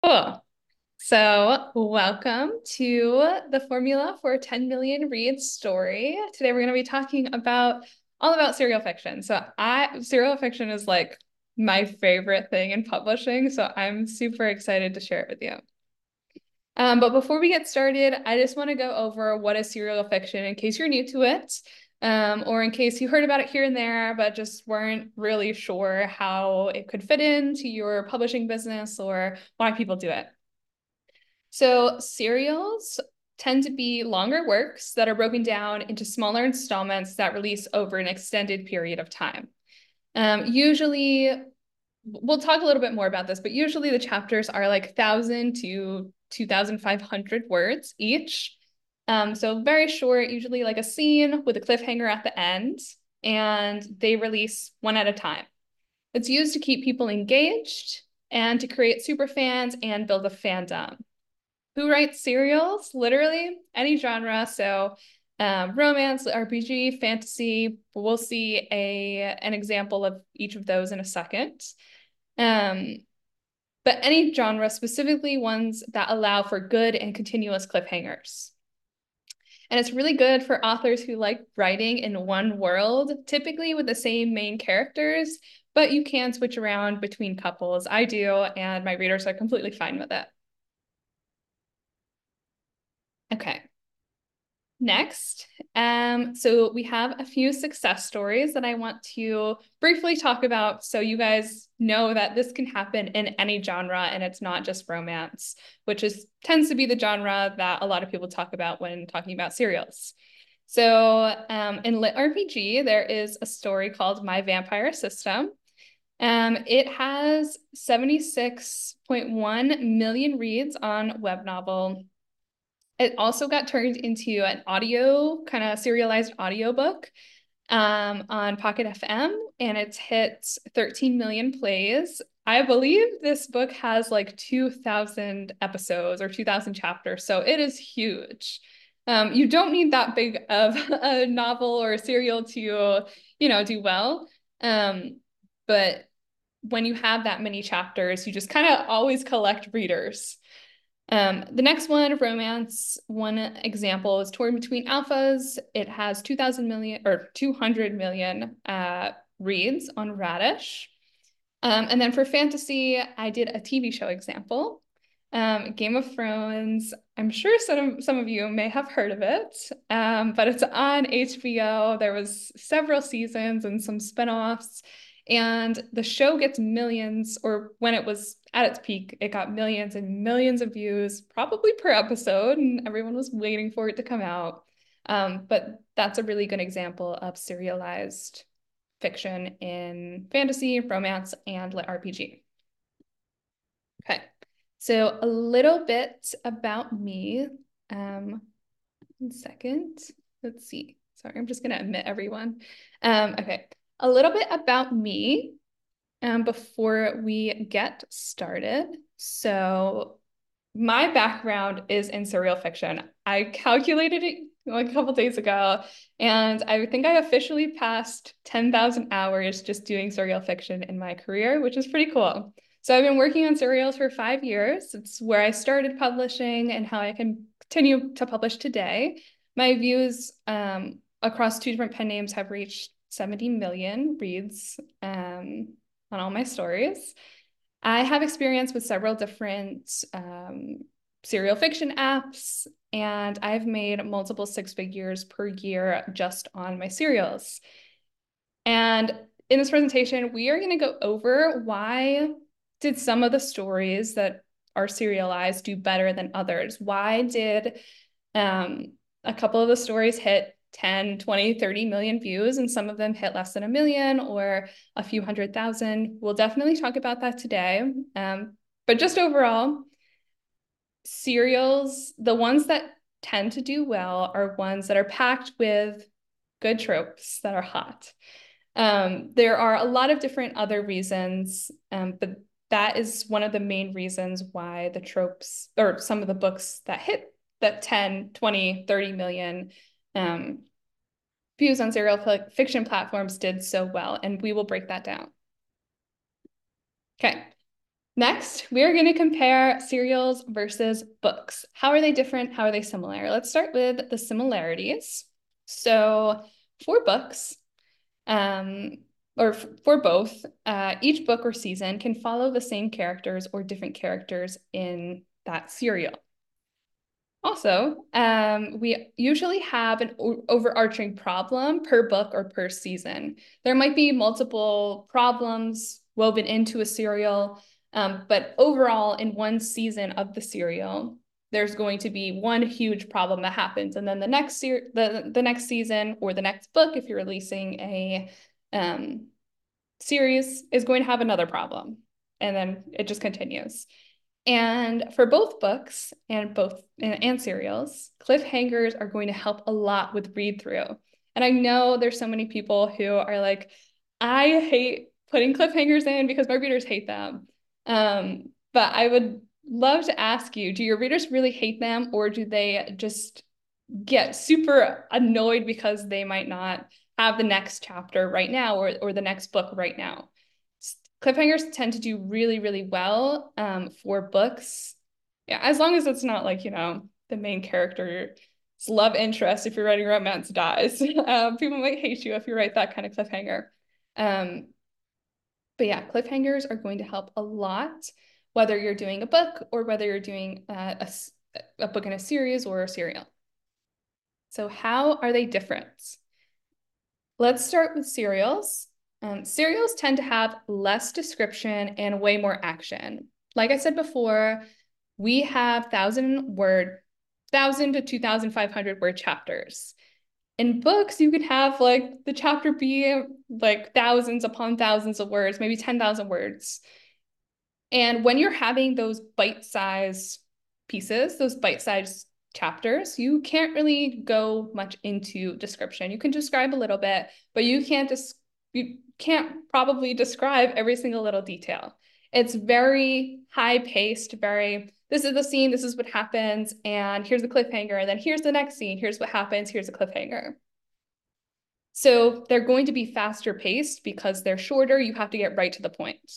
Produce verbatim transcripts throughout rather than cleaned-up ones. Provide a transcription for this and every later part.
Cool. So, welcome to the formula for ten million reads story. Today we're going to be talking about all about serial fiction. So, I serial fiction is like my favorite thing in publishing, so I'm super excited to share it with you. Um, but before we get started, I just want to go over what is serial fiction in case you're new to it, um, or in case you heard about it here and there, but just weren't really sure how it could fit into your publishing business or why people do it. So serials tend to be longer works that are broken down into smaller installments that release over an extended period of time. Um, usually, we'll talk a little bit more about this, but usually the chapters are like one thousand to two thousand five hundred words each. Um, so very short, usually like a scene with a cliffhanger at the end, and they release one at a time. It's used to keep people engaged and to create super fans and build a fandom. Who writes serials? Literally any genre. So um, romance, R P G, fantasy. We'll see a an example of each of those in a second. Um, but any genre, specifically ones that allow for good and continuous cliffhangers. And it's really good for authors who like writing in one world, typically with the same main characters, but you can switch around between couples. I do, and my readers are completely fine with it. Okay. Next, um, so we have a few success stories that I want to briefly talk about so you guys know that this can happen in any genre and it's not just romance, which is tends to be the genre that a lot of people talk about when talking about serials. So um, in Lit R P G, there is a story called My Vampire System. Um, it has seventy-six point one million reads on Web Novel. It also got turned into an audio, kind of serialized audiobook um, on Pocket F M, and it's hit thirteen million plays. I believe this book has like two thousand episodes or two thousand chapters, so it is huge. Um, you don't need that big of a novel or a serial to, you know, do well. Um, but when you have that many chapters, you just kind of always collect readers. Um, the next one, romance, one example is Torn Between Alphas. It has two thousand million or two hundred million uh, reads on Radish. Um, and then for fantasy, I did a T V show example. Um, Game of Thrones. I'm sure some, some of you may have heard of it, um, but it's on H B O. There was several seasons and some spinoffs. And the show gets millions, or when it was at its peak, it got millions and millions of views, probably per episode, and everyone was waiting for it to come out. Um, but that's a really good example of serialized fiction in fantasy, romance, and lit R P G. Okay, so a little bit about me. Um, one second. Let's see. Sorry, I'm just gonna admit everyone. Um, okay, a little bit about me um, before we get started. So my background is in surreal fiction. I calculated it like a couple days ago, and I think I officially passed ten thousand hours just doing surreal fiction in my career, which is pretty cool. So I've been working on serials for five years. It's where I started publishing and how I can continue to publish today. My views um, across two different pen names have reached seventy million reads um, on all my stories. I have experience with several different um, serial fiction apps, and I've made multiple six figures per year just on my serials. And in this presentation, we are going to go over why did some of the stories that are serialized do better than others? Why did um, a couple of the stories hit ten, twenty, thirty million views, and some of them hit less than a million or a few hundred thousand? We'll definitely talk about that today. Um, but just overall, serials, the ones that tend to do well are ones that are packed with good tropes that are hot. Um, there are a lot of different other reasons, um, but that is one of the main reasons why the tropes or some of the books that hit that ten, twenty, thirty million um, views on serial fiction platforms did so well. And we will break that down. Okay. Next, we're going to compare serials versus books. How are they different? How are they similar? Let's start with the similarities. So for books, um, or for both, uh, each book or season can follow the same characters or different characters in that serial. Also, um, we usually have an overarching problem per book or per season. There might be multiple problems woven into a serial, um, but overall, in one season of the serial, there's going to be one huge problem that happens, and then the next se the the next season or the next book, if you're releasing a um, series, is going to have another problem, and then it just continues. And for both books and both and, and serials, cliffhangers are going to help a lot with read through. And I know there's so many people who are like, I hate putting cliffhangers in because my readers hate them. Um, but I would love to ask you, do your readers really hate them, or do they just get super annoyed because they might not have the next chapter right now, or, or the next book right now? Cliffhangers tend to do really, really well um, for books. Yeah, as long as it's not like, you know, the main character's love interest, if you're writing romance, dies. um, people might hate you if you write that kind of cliffhanger. Um, but yeah, cliffhangers are going to help a lot, whether you're doing a book or whether you're doing uh, a, a book in a series or a serial. So how are they different? Let's start with serials. Um, serials tend to have less description and way more action. Like I said before, we have thousand word, thousand to two thousand five hundred word chapters. In books, you could have like the chapter be like thousands upon thousands of words, maybe ten thousand words. And when you're having those bite-sized pieces, those bite-sized chapters, you can't really go much into description. You can describe a little bit, but you can't just you can't probably describe every single little detail. It's very high-paced, very this is the scene, this is what happens, and here's the cliffhanger, and then here's the next scene, here's what happens, here's a cliffhanger. So they're going to be faster paced because they're shorter, you have to get right to the point.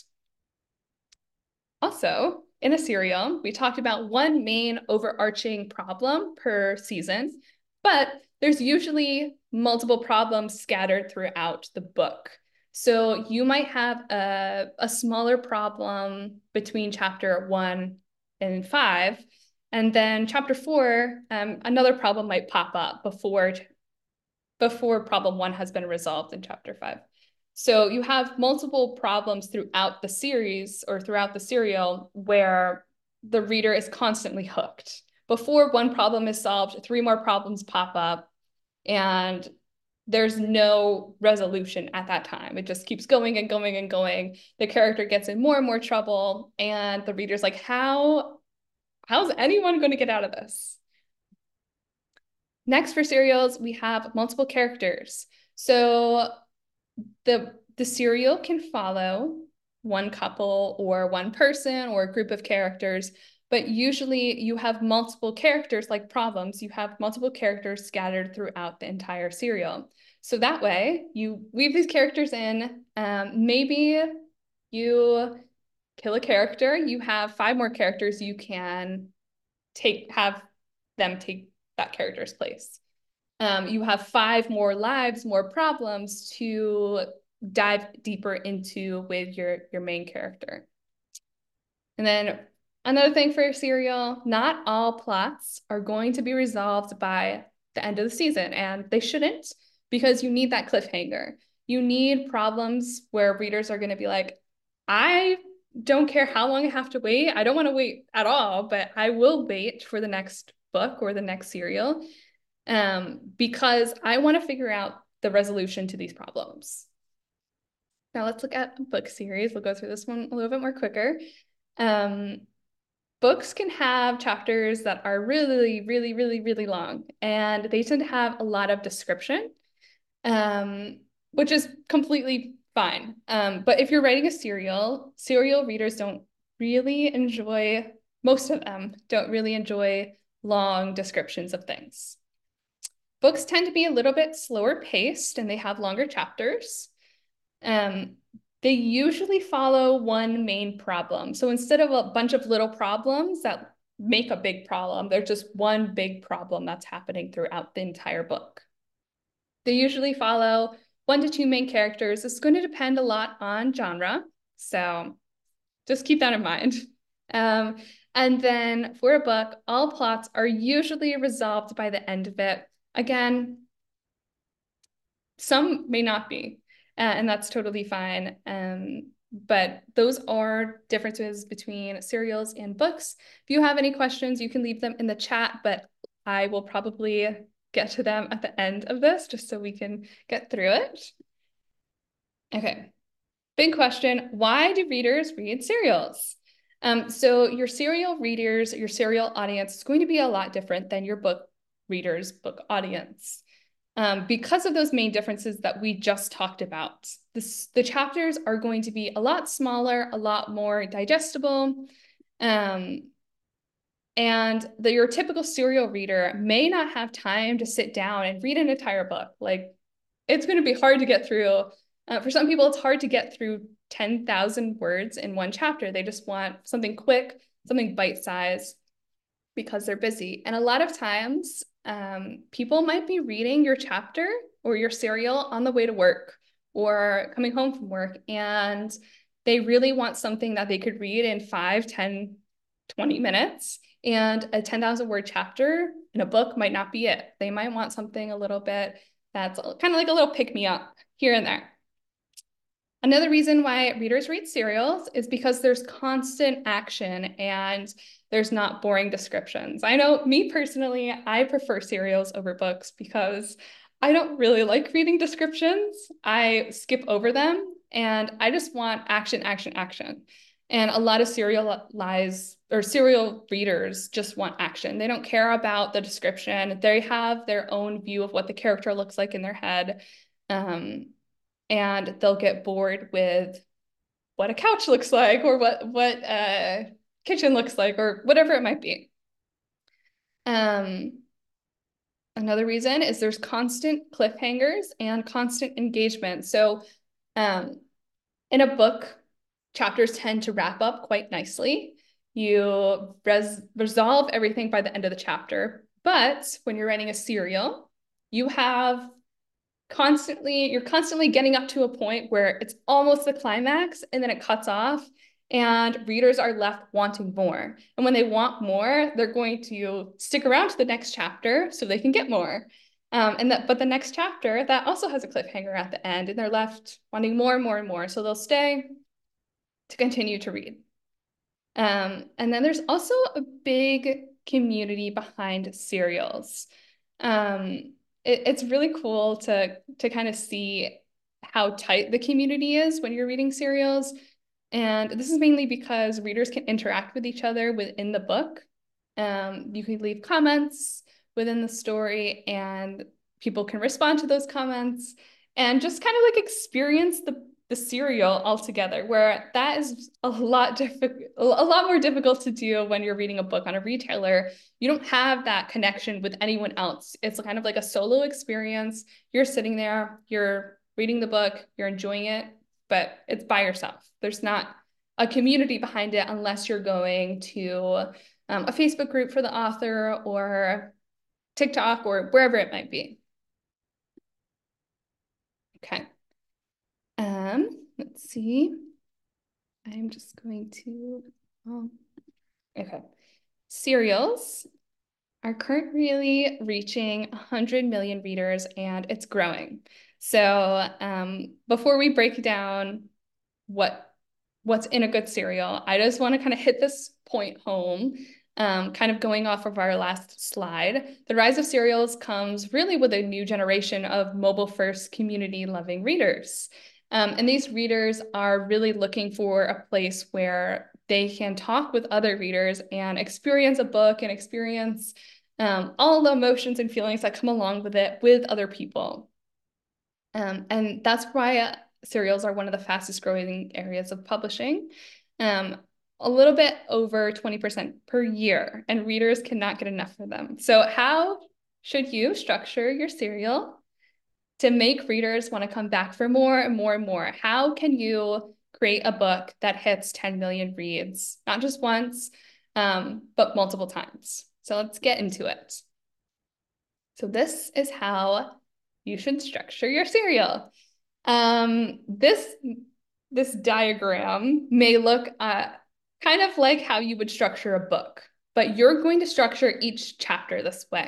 Also, in a serial, we talked about one main overarching problem per season, but there's usually multiple problems scattered throughout the book. So you might have a, a smaller problem between chapter one and five, and then chapter four, um, another problem might pop up before, before problem one has been resolved in chapter five. So you have multiple problems throughout the series or throughout the serial where the reader is constantly hooked. Before one problem is solved, three more problems pop up, and there's no resolution at that time. It just keeps going and going and going. The character gets in more and more trouble, and the reader's like, how, how's anyone going to get out of this? Next, for serials, we have multiple characters. So the the serial can follow one couple or one person or a group of characters, but usually you have multiple characters like problems. You have multiple characters scattered throughout the entire serial. So that way you weave these characters in. Um, maybe you kill a character, you have five more characters you can take have them take that character's place. Um, you have five more lives, more problems to dive deeper into with your, your main character. And then another thing for your serial, not all plots are going to be resolved by the end of the season, and they shouldn't, because you need that cliffhanger. You need problems where readers are going to be like, I don't care how long I have to wait. I don't want to wait at all, but I will wait for the next book or the next serial um, because I want to figure out the resolution to these problems. Now let's look at a book series. We'll go through this one a little bit more quicker. Um, books can have chapters that are really, really, really, really long, and they tend to have a lot of description, um, which is completely fine. Um, but if you're writing a serial, serial readers don't really enjoy, most of them don't really enjoy long descriptions of things. Books tend to be a little bit slower paced and they have longer chapters. Um, they usually follow one main problem. So instead of a bunch of little problems that make a big problem, there's just one big problem that's happening throughout the entire book. They usually follow one to two main characters. It's going to depend a lot on genre. So just keep that in mind. Um, and then for a book, all plots are usually resolved by the end of it. Again, some may not be, uh, and that's totally fine. Um, but those are differences between serials and books. If you have any questions, you can leave them in the chat, but I will probably get to them at the end of this just so we can get through it. Okay, big question. Why do readers read serials? Um, so your serial readers, your serial audience is going to be a lot different than your book readers, book audience. Um, because of those main differences that we just talked about. This, the chapters are going to be a lot smaller, a lot more digestible. Um, and the, your typical serial reader may not have time to sit down and read an entire book. Like, it's going to be hard to get through. Uh, for some people, it's hard to get through ten thousand words in one chapter. They just want something quick, something bite-sized because they're busy. And a lot of times, um, people might be reading your chapter or your serial on the way to work or coming home from work, and they really want something that they could read in five, ten, twenty minutes. And a ten thousand word chapter in a book might not be it. They might want something a little bit that's kind of like a little pick-me-up here and there. Another reason why readers read serials is because there's constant action and there's not boring descriptions. I know me personally, I prefer serials over books because I don't really like reading descriptions. I skip over them and I just want action, action, action. And a lot of serial lies or serial readers just want action. They don't care about the description. They have their own view of what the character looks like in their head. Um, and they'll get bored with what a couch looks like or what what a kitchen looks like or whatever it might be. Um, another reason is there's constant cliffhangers and constant engagement. So um, in a book, chapters tend to wrap up quite nicely. You res resolve everything by the end of the chapter. But when you're writing a serial, you have constantly, you're constantly getting up to a point where it's almost the climax and then it cuts off and readers are left wanting more. And when they want more, they're going to stick around to the next chapter so they can get more. Um, and that, but the next chapter, that also has a cliffhanger at the end and they're left wanting more and more and more. So they'll stay to continue to read. Um, and then there's also a big community behind serials. Um, it, it's really cool to, to kind of see how tight the community is when you're reading serials. And this is mainly because readers can interact with each other within the book. Um, you can leave comments within the story and people can respond to those comments and just kind of like experience the the serial altogether, where that is a lot difficult, a lot more difficult to do when you're reading a book on a retailer. You don't have that connection with anyone else. It's kind of like a solo experience. You're sitting there, you're reading the book, you're enjoying it, but it's by yourself. There's not a community behind it unless you're going to um, a Facebook group for the author or TikTok or wherever it might be. Okay. Um, let's see. I'm just going to, oh, okay. Serials are currently reaching one hundred million readers and it's growing. So um, before we break down what what's in a good serial, I just want to kind of hit this point home, um, kind of going off of our last slide. The rise of serials comes really with a new generation of mobile-first community-loving readers. Um, and these readers are really looking for a place where they can talk with other readers and experience a book and experience um, all the emotions and feelings that come along with it with other people. Um, and that's why uh, serials are one of the fastest growing areas of publishing. Um, a little bit over twenty percent per year, and readers cannot get enough of them. So how should you structure your serial to make readers want to come back for more and more and more? How can you create a book that hits ten million reads, not just once, um, but multiple times. So let's get into it. So this is how you should structure your serial. Um, this, this diagram may look uh, kind of like how you would structure a book, but you're going to structure each chapter this way.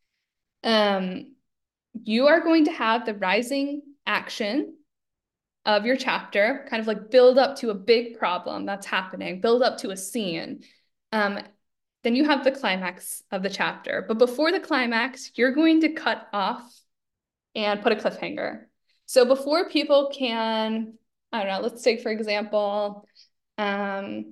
Um, you are going to have the rising action of your chapter, kind of like build up to a big problem that's happening, build up to a scene. Um, then you have the climax of the chapter. But before the climax, you're going to cut off and put a cliffhanger. So before people can, I don't know, let's take, for example, um,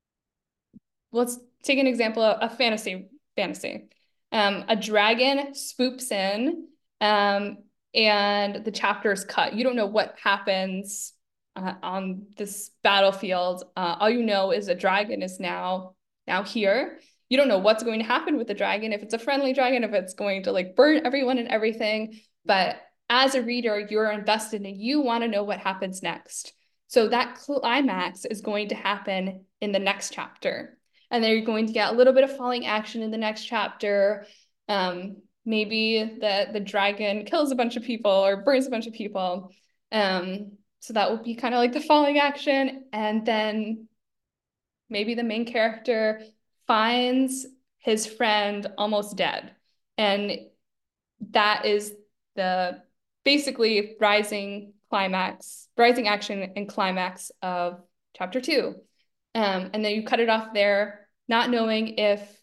let's take an example of a fantasy, fantasy. Um, a dragon swoops in, um, and the chapter is cut. You don't know what happens uh, on this battlefield. Uh, all you know is a dragon is now, now here. You don't know what's going to happen with the dragon, if it's a friendly dragon, if it's going to like burn everyone and everything. But as a reader, you're invested and you want to know what happens next. So that climax is going to happen in the next chapter. And then you're going to get a little bit of falling action in the next chapter. Um, maybe the, the dragon kills a bunch of people or burns a bunch of people. Um, so that would be kind of like the falling action. And then maybe the main character finds his friend almost dead. And that is the basically rising climax, rising action and climax of chapter two. Um, and then you cut it off there, not knowing if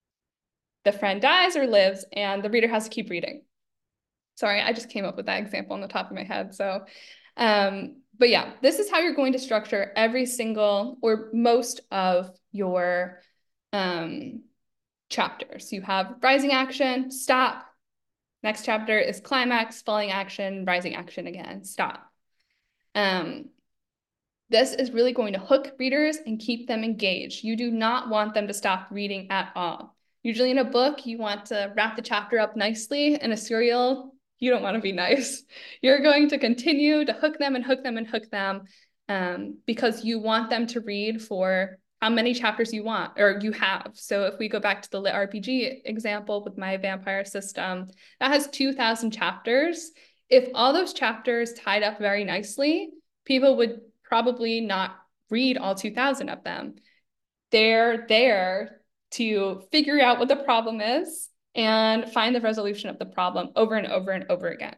the friend dies or lives, and the reader has to keep reading. Sorry, I just came up with that example on the top of my head. So, um, but yeah, this is how you're going to structure every single or most of your um, chapters. You have rising action, stop. Next chapter is climax, falling action, rising action again, stop. Um, This is really going to hook readers and keep them engaged. You do not want them to stop reading at all. Usually in a book, you want to wrap the chapter up nicely. In a serial, you don't want to be nice. You're going to continue to hook them and hook them and hook them um, because you want them to read for how many chapters you want or you have. So if we go back to the Lit R P G example with my vampire system, that has two thousand chapters. If all those chapters tied up very nicely, people would probably not read all two thousand of them. They're there to figure out what the problem is and find the resolution of the problem over and over and over again.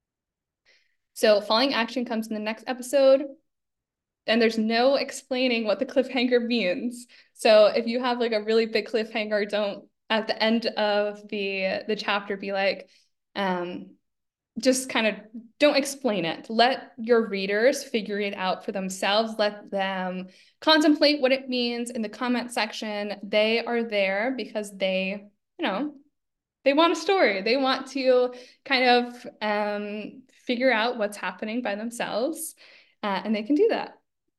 So falling action comes in the next episode, and there's no explaining what the cliffhanger means. So if you have like a really big cliffhanger, don't at the end of the, the chapter be like, um, just kind of don't explain it. Let your readers figure it out for themselves. Let them contemplate what it means in the comment section. They are there because they, you know, they want a story. They want to kind of um, figure out what's happening by themselves, uh, and they can do that.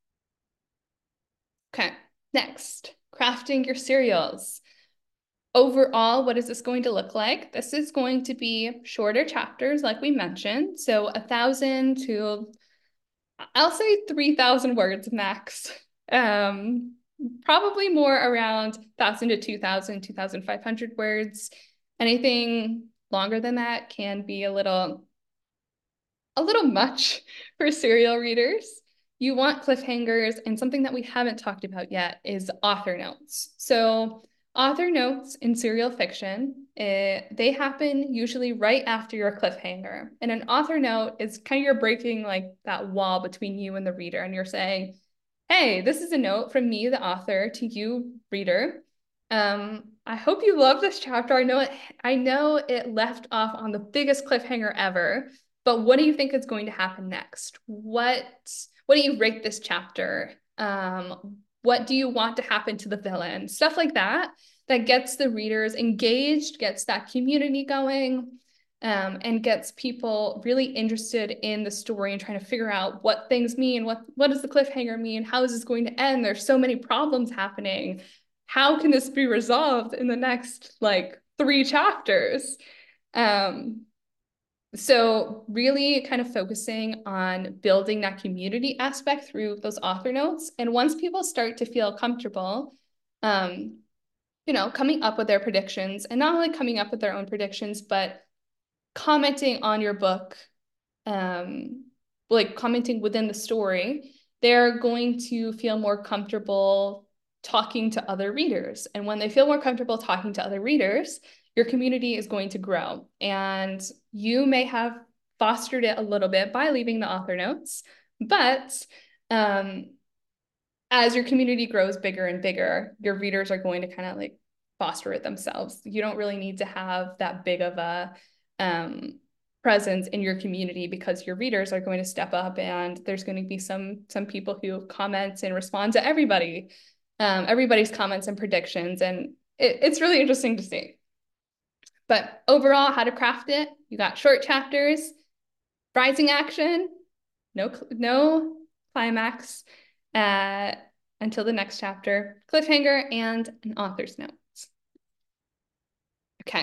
Okay, next, crafting your serials. Overall, what is this going to look like? This is going to be shorter chapters, like we mentioned. So a thousand to, I'll say three thousand words max. Um, probably more around one thousand to two thousand, two thousand five hundred words. Anything longer than that can be a little, a little much for serial readers. You want cliffhangers, and something that we haven't talked about yet is author notes. So author notes in serial fiction, uh, they happen usually right after your cliffhanger. And an author note is kind of you're breaking like that wall between you and the reader, and you're saying, hey, this is a note from me, the author, to you, reader. Um, I hope you love this chapter. I know it, I know it left off on the biggest cliffhanger ever, but what do you think is going to happen next? What, what do you rate this chapter? Um, what do you want to happen to the villain? Stuff like that, that gets the readers engaged, gets that community going, um, and gets people really interested in the story and trying to figure out what things mean, what, what does the cliffhanger mean? How is this going to end? There's so many problems happening. How can this be resolved in the next like three chapters? Um, So really kind of focusing on building that community aspect through those author notes. And once people start to feel comfortable, um, you know, coming up with their predictions, and not only coming up with their own predictions, but commenting on your book, um, like commenting within the story, they're going to feel more comfortable talking to other readers. And when they feel more comfortable talking to other readers, your community is going to grow. And you may have fostered it a little bit by leaving the author notes, but um, as your community grows bigger and bigger, your readers are going to kind of like foster it themselves. You don't really need to have that big of a um, presence in your community, because your readers are going to step up, and there's going to be some some people who comment and respond to everybody, um, everybody's comments and predictions, and it, it's really interesting to see. But overall, how to craft it: you got short chapters, rising action, no no climax, uh, until the next chapter, cliffhanger, and an author's notes. Okay.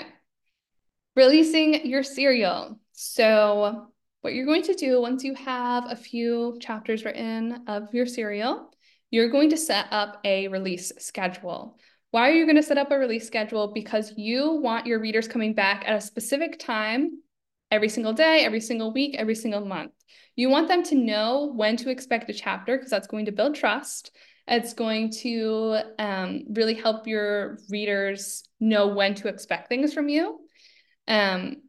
Releasing your serial. So what you're going to do once you have a few chapters written of your serial, you're going to set up a release schedule. Why are you going to set up a release schedule? Because you want your readers coming back at a specific time every single day, every single week, every single month. You want them to know when to expect a chapter, because that's going to build trust. It's going to um, really help your readers know when to expect things from you. Um,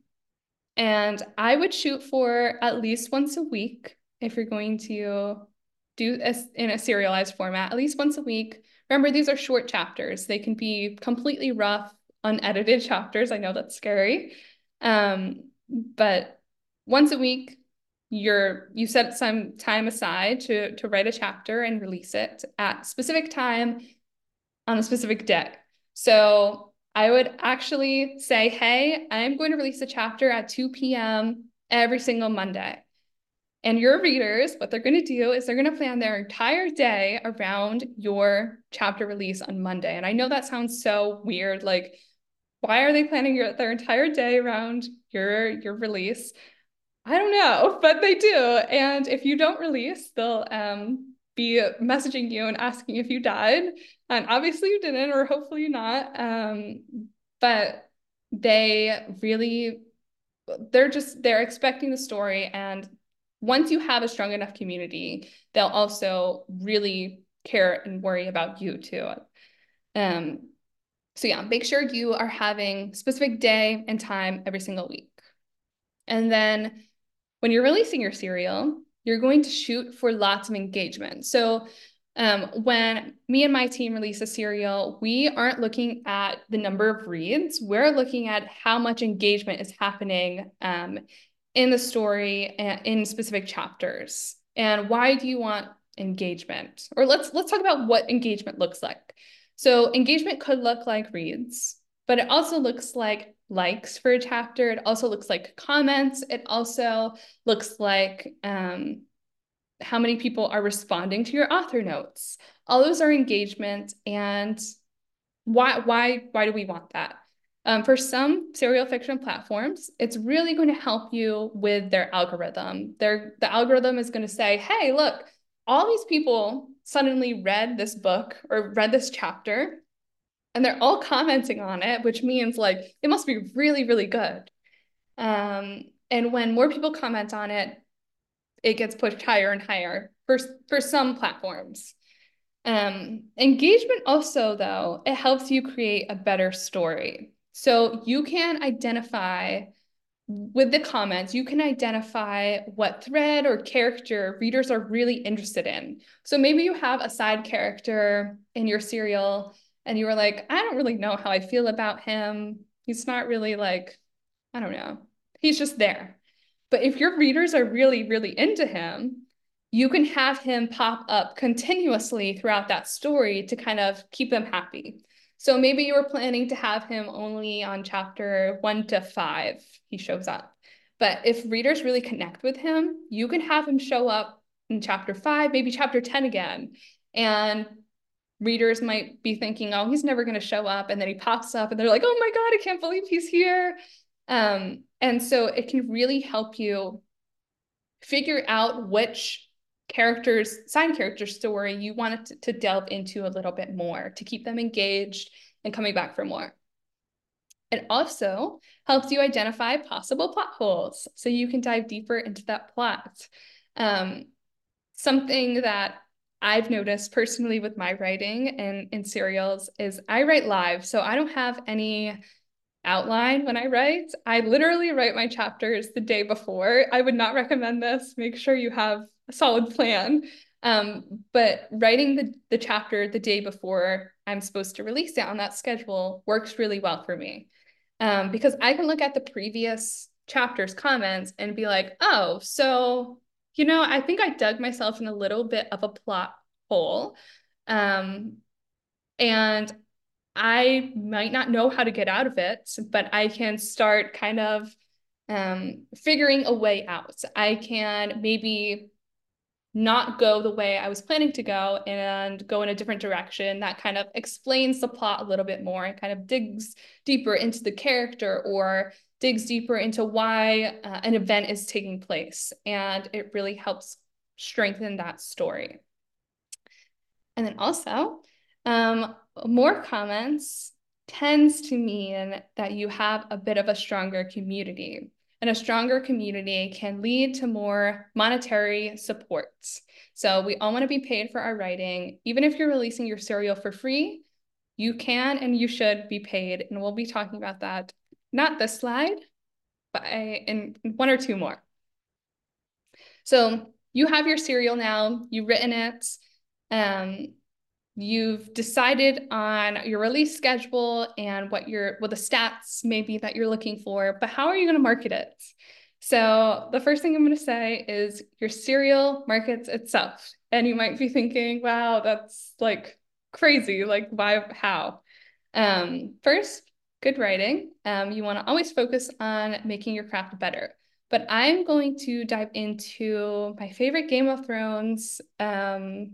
and I would shoot for at least once a week if you're going to do this in a serialized format, at least once a week. Remember, these are short chapters. They can be completely rough, unedited chapters. I know that's scary. Um, but once a week, you're you set some time aside to to write a chapter and release it at a specific time on a specific day. So I would actually say, hey, I'm going to release a chapter at two p m every single Monday. And your readers, what they're going to do is they're going to plan their entire day around your chapter release on Monday. And I know that sounds so weird. Like, why are they planning your, their entire day around your, your release? I don't know, but they do. And if you don't release, they'll um, be messaging you and asking if you died. And obviously you didn't, or hopefully not. Um, but they really, they're just, they're expecting the story. And once you have a strong enough community, they'll also really care and worry about you too. Um, so yeah, make sure you are having specific day and time every single week. And then when you're releasing your serial, you're going to shoot for lots of engagement. So um, when me and my team release a serial, we aren't looking at the number of reads. We're looking at how much engagement is happening um, in the story and in specific chapters. And why do you want engagement? Or let's let's talk about what engagement looks like. So engagement could look like reads, but it also looks like likes for a chapter. It also looks like comments. It also looks like um, how many people are responding to your author notes. All those are engagement. And why, why, why do we want that? Um, for some serial fiction platforms, it's really going to help you with their algorithm. Their, the algorithm is going to say, hey, look, all these people suddenly read this book or read this chapter, and they're all commenting on it, which means like it must be really, really good. Um, and when more people comment on it, it gets pushed higher and higher for, for some platforms. Um, engagement also, though, it helps you create a better story. So you can identify with the comments, you can identify what thread or character readers are really interested in. So maybe you have a side character in your serial and you were like, I don't really know how I feel about him. He's not really like, I don't know. He's just there. But if your readers are really, really into him, you can have him pop up continuously throughout that story to kind of keep them happy. So maybe you were planning to have him only on chapter one to five, he shows up. But if readers really connect with him, you can have him show up in chapter five, maybe chapter ten again. And readers might be thinking, oh, he's never going to show up. And then he pops up and they're like, oh my God, I can't believe he's here. Um, And so it can really help you figure out which characters, side character story you want to, to delve into a little bit more to keep them engaged and coming back for more. It also helps you identify possible plot holes so you can dive deeper into that plot. Um, something that I've noticed personally with my writing and in serials is I write live, so I don't have any outline when I write. I literally write my chapters the day before. I would not recommend this. Make sure you have a solid plan. Um, but writing the, the chapter the day before I'm supposed to release it on that schedule works really well for me. Um, because I can look at the previous chapter's comments and be like, oh, so, you know, I think I dug myself in a little bit of a plot hole. Um, and I might not know how to get out of it, but I can start kind of um, figuring a way out. I can maybe not go the way I was planning to go and go in a different direction that kind of explains the plot a little bit more and kind of digs deeper into the character or digs deeper into why uh, an event is taking place. And it really helps strengthen that story. And then also, um, more comments tends to mean that you have a bit of a stronger community. And a stronger community can lead to more monetary support. So we all want to be paid for our writing. Even if you're releasing your serial for free, you can and you should be paid. And we'll be talking about that, not this slide, but I, in one or two more. So you have your serial now, you've written it. Um, You've decided on your release schedule and what your what the stats maybe that you're looking for, but how are you going to market it? So the first thing I'm going to say is your serial markets itself. And you might be thinking, wow, that's like crazy. Like, why, how? Um, first, good writing. Um, you want to always focus on making your craft better. But I'm going to dive into my favorite Game of Thrones um,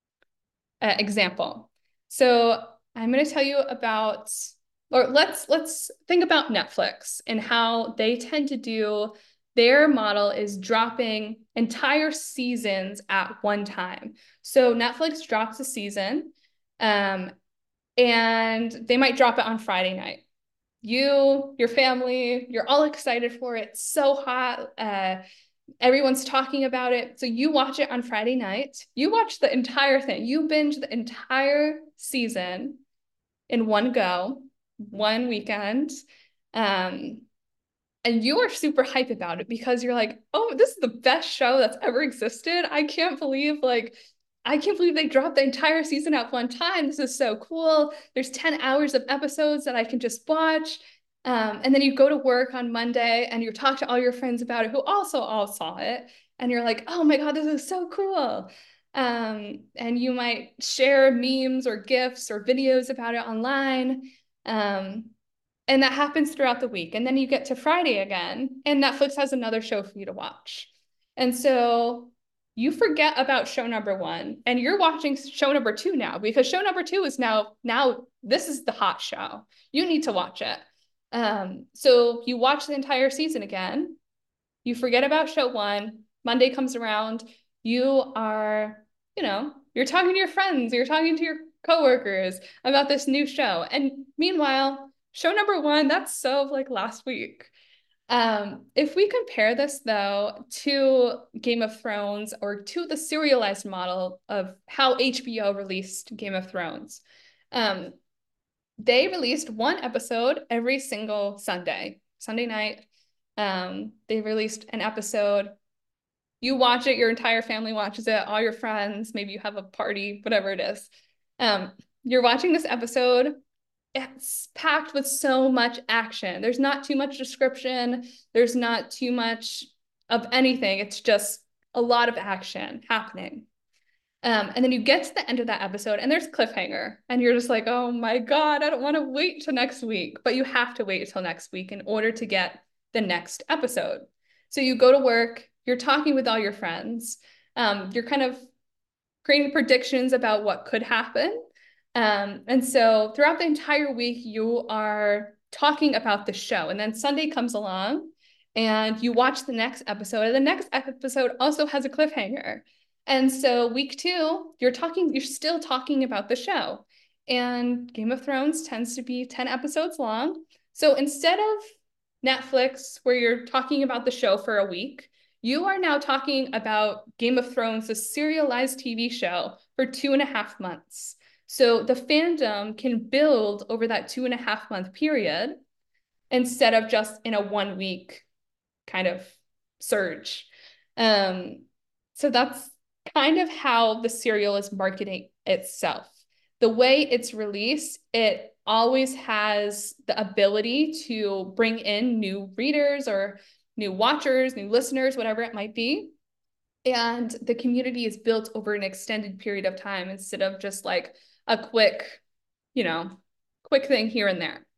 uh, example. So I'm going to tell you about, or let's let's think about Netflix and how they tend to do. Their model is dropping entire seasons at one time. So Netflix drops a season, um, and they might drop it on Friday night. You, your family, you're all excited for it. It's so hot. Uh, Everyone's talking about it. So you watch it on Friday night. You watch the entire thing. You binge the entire season in one go, one weekend. Um, and you are super hype about it because you're like, oh, this is the best show that's ever existed. I can't believe like, I can't believe they dropped the entire season at one time. This is so cool. There's ten hours of episodes that I can just watch. Um, and then you go to work on Monday and you talk to all your friends about it who also all saw it. And you're like, oh my God, this is so cool. Um, and you might share memes or GIFs or videos about it online. Um, and that happens throughout the week. And then you get to Friday again, and Netflix has another show for you to watch. And so you forget about show number one, and you're watching show number two now, because show number two is now, now this is the hot show. You need to watch it. Um, so you watch the entire season again. You forget about show one. Monday comes around. You are, you know, you're talking to your friends, you're talking to your coworkers about this new show. And meanwhile, show number one, that's so like last week. Um, if we compare this though to Game of Thrones or to the serialized model of how H B O released Game of Thrones, um, they released one episode every single Sunday, Sunday night. Um, they released an episode. You watch it, your entire family watches it, all your friends, maybe you have a party, whatever it is. Um, you're watching this episode. It's packed with so much action. There's not too much description. There's not too much of anything. It's just a lot of action happening. Um, and then you get to the end of that episode and there's cliffhanger and you're just like, oh my God, I don't want to wait till next week, but you have to wait till next week in order to get the next episode. So you go to work, you're talking with all your friends, um, you're kind of creating predictions about what could happen. Um, and so throughout the entire week, you are talking about the show. And then Sunday comes along and you watch the next episode, and the next episode also has a cliffhanger. And so week two, you're talking, you're still talking about the show. And Game of Thrones tends to be ten episodes long. So instead of Netflix, where you're talking about the show for a week, you are now talking about Game of Thrones, a serialized T V show, for two and a half months. So the fandom can build over that two and a half month period instead of just in a one week kind of surge. Um, so that's kind of how the serial is marketing itself. The way it's released, it always has the ability to bring in new readers or new watchers, new listeners, whatever it might be. And the community is built over an extended period of time instead of just like a quick, you know, quick thing here and there.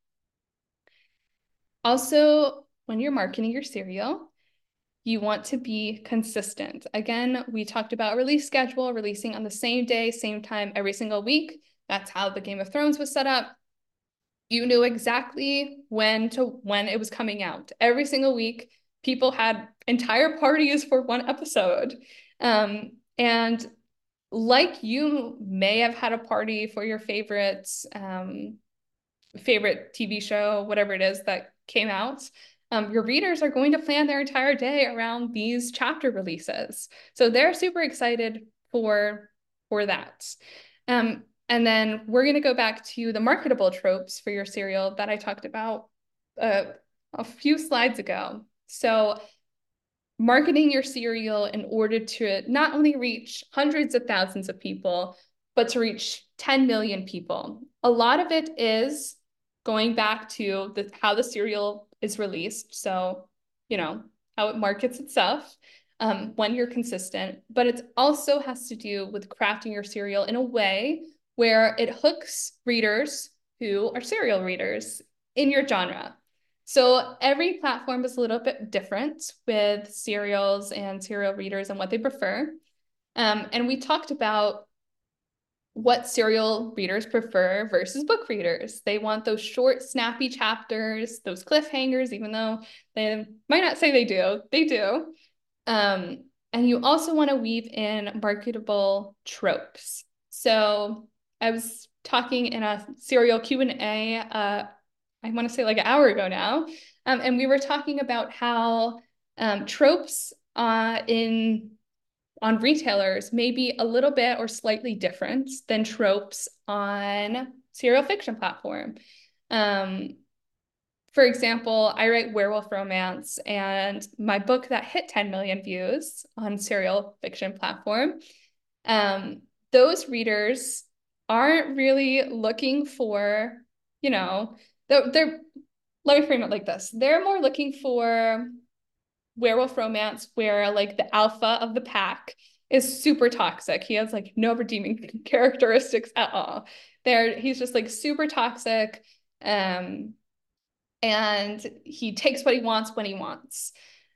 Also, when you're marketing your serial, you want to be consistent. Again, we talked about release schedule, releasing on the same day, same time, every single week. That's how the Game of Thrones was set up. You knew exactly when to when it was coming out. Every single week, people had entire parties for one episode. Um, and like you may have had a party for your favorite, um, favorite T V show, whatever it is that came out, um, your readers are going to plan their entire day around these chapter releases. So they're super excited for, for that. Um, and then we're going to go back to the marketable tropes for your serial that I talked about uh, a few slides ago. So marketing your serial in order to not only reach hundreds of thousands of people, but to reach ten million people. A lot of it is going back to the, how the serial is released. So, you know, how it markets itself um, when you're consistent, but it also has to do with crafting your serial in a way where it hooks readers who are serial readers in your genre. So every platform is a little bit different with serials and serial readers and what they prefer. Um, and we talked about what serial readers prefer versus book readers. They want those short, snappy chapters, those cliffhangers, even though they might not say they do, they do. Um, and you also want to weave in marketable tropes. So I was talking in a serial Q and A, uh, I want to say like an hour ago now, um, and we were talking about how um, tropes uh, in on retailers may be a little bit or slightly different than tropes on serial fiction platform. Um, for example, I write werewolf romance, and my book that hit ten million views on serial fiction platform, um, those readers aren't really looking for, you know, they're, they're, let me frame it like this. They're more looking for werewolf romance where like the alpha of the pack is super toxic. He has like no redeeming characteristics at all. There, he's just like super toxic. Um, and he takes what he wants when he wants.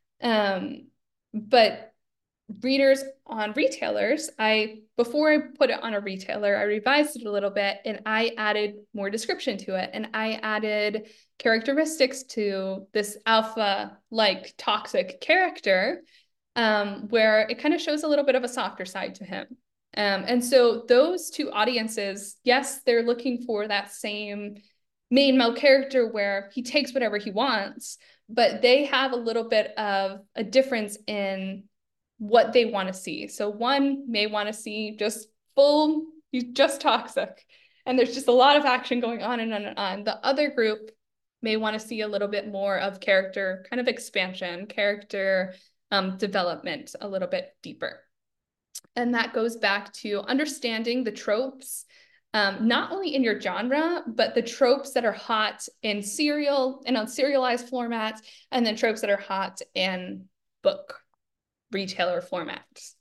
Um, but readers on retailers, I before I put it on a retailer, I revised it a little bit and I added more description to it. And I added characteristics to this alpha-like toxic character, um, where it kind of shows a little bit of a softer side to him. Um, and so those two audiences, yes, they're looking for that same main male character where he takes whatever he wants, but they have a little bit of a difference in what they want to see. So one may want to see just full, he's just toxic, and there's just a lot of action going on and on and on. The other group may want to see a little bit more of character kind of expansion, character um, development a little bit deeper. And that goes back to understanding the tropes, um, not only in your genre, but the tropes that are hot in serial and on serialized formats, and then tropes that are hot in book retailer formats.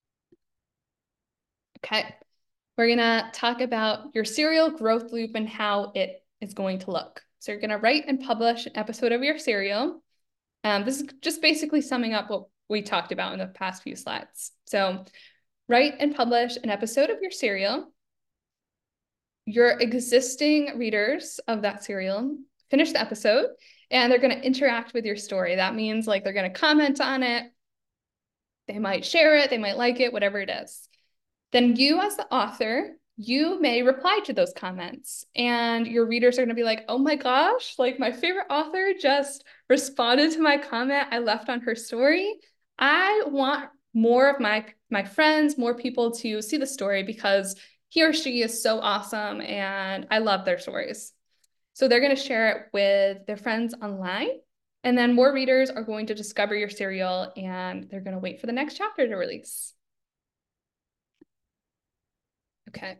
Okay, we're gonna talk about your serial growth loop and how it is going to look. So you're gonna write and publish an episode of your serial. Um, this is just basically summing up what we talked about in the past few slides. So write and publish an episode of your serial. Your existing readers of that serial finish the episode, and they're going to interact with your story. That means like they're going to comment on it. They might share it, they might like it, whatever it is. Then you as the author, you may reply to those comments, and your readers are going to be like, oh my gosh, like my favorite author just responded to my comment I left on her story. I want more of my, my friends, more people to see the story because he or she is so awesome and I love their stories. So they're going to share it with their friends online. And then more readers are going to discover your serial and they're going to wait for the next chapter to release. Okay.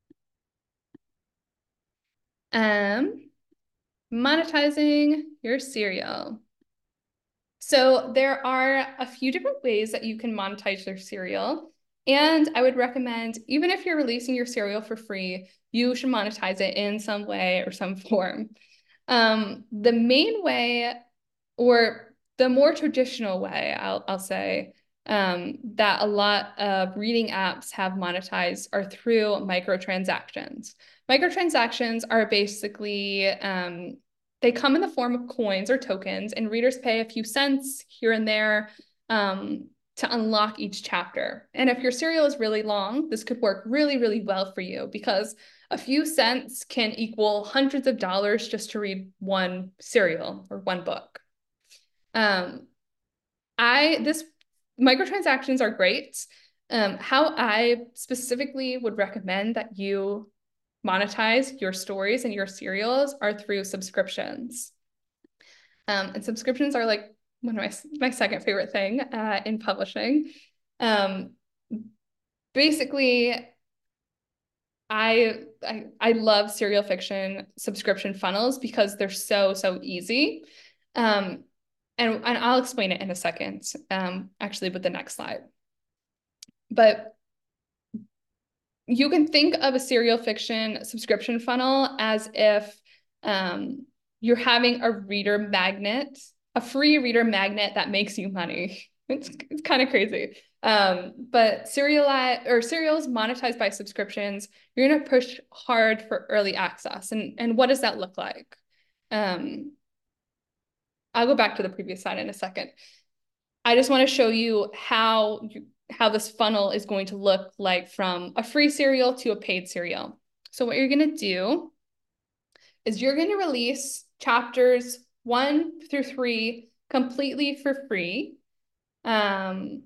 Um, monetizing your serial. So there are a few different ways that you can monetize your serial. And I would recommend, even if you're releasing your serial for free, you should monetize it in some way or some form. Um, the main way, or the more traditional way, I'll, I'll say, um, that a lot of reading apps have monetized are through microtransactions. Microtransactions are basically, um, they come in the form of coins or tokens, and readers pay a few cents here and there um, to unlock each chapter. And if your serial is really long, this could work really, really well for you because a few cents can equal hundreds of dollars just to read one serial or one book. Um, I, this microtransactions are great. Um, how I specifically would recommend that you monetize your stories and your serials are through subscriptions. Um, and subscriptions are like one of my, my second favorite thing uh, in publishing. Um, basically, I, I I love serial fiction subscription funnels because they're so, so easy. Um, and, and I'll explain it in a second, um, actually with the next slide. But you can think of a serial fiction subscription funnel as if um, you're having a reader magnet, a free reader magnet that makes you money. It's, it's kind of crazy. Um, but serial or serials monetized by subscriptions, you're going to push hard for early access. And, and what does that look like? Um, I'll go back to the previous slide in a second. I just want to show you how you, how this funnel is going to look like from a free serial to a paid serial. So what you're going to do is you're going to release chapters one through three completely for free. Um,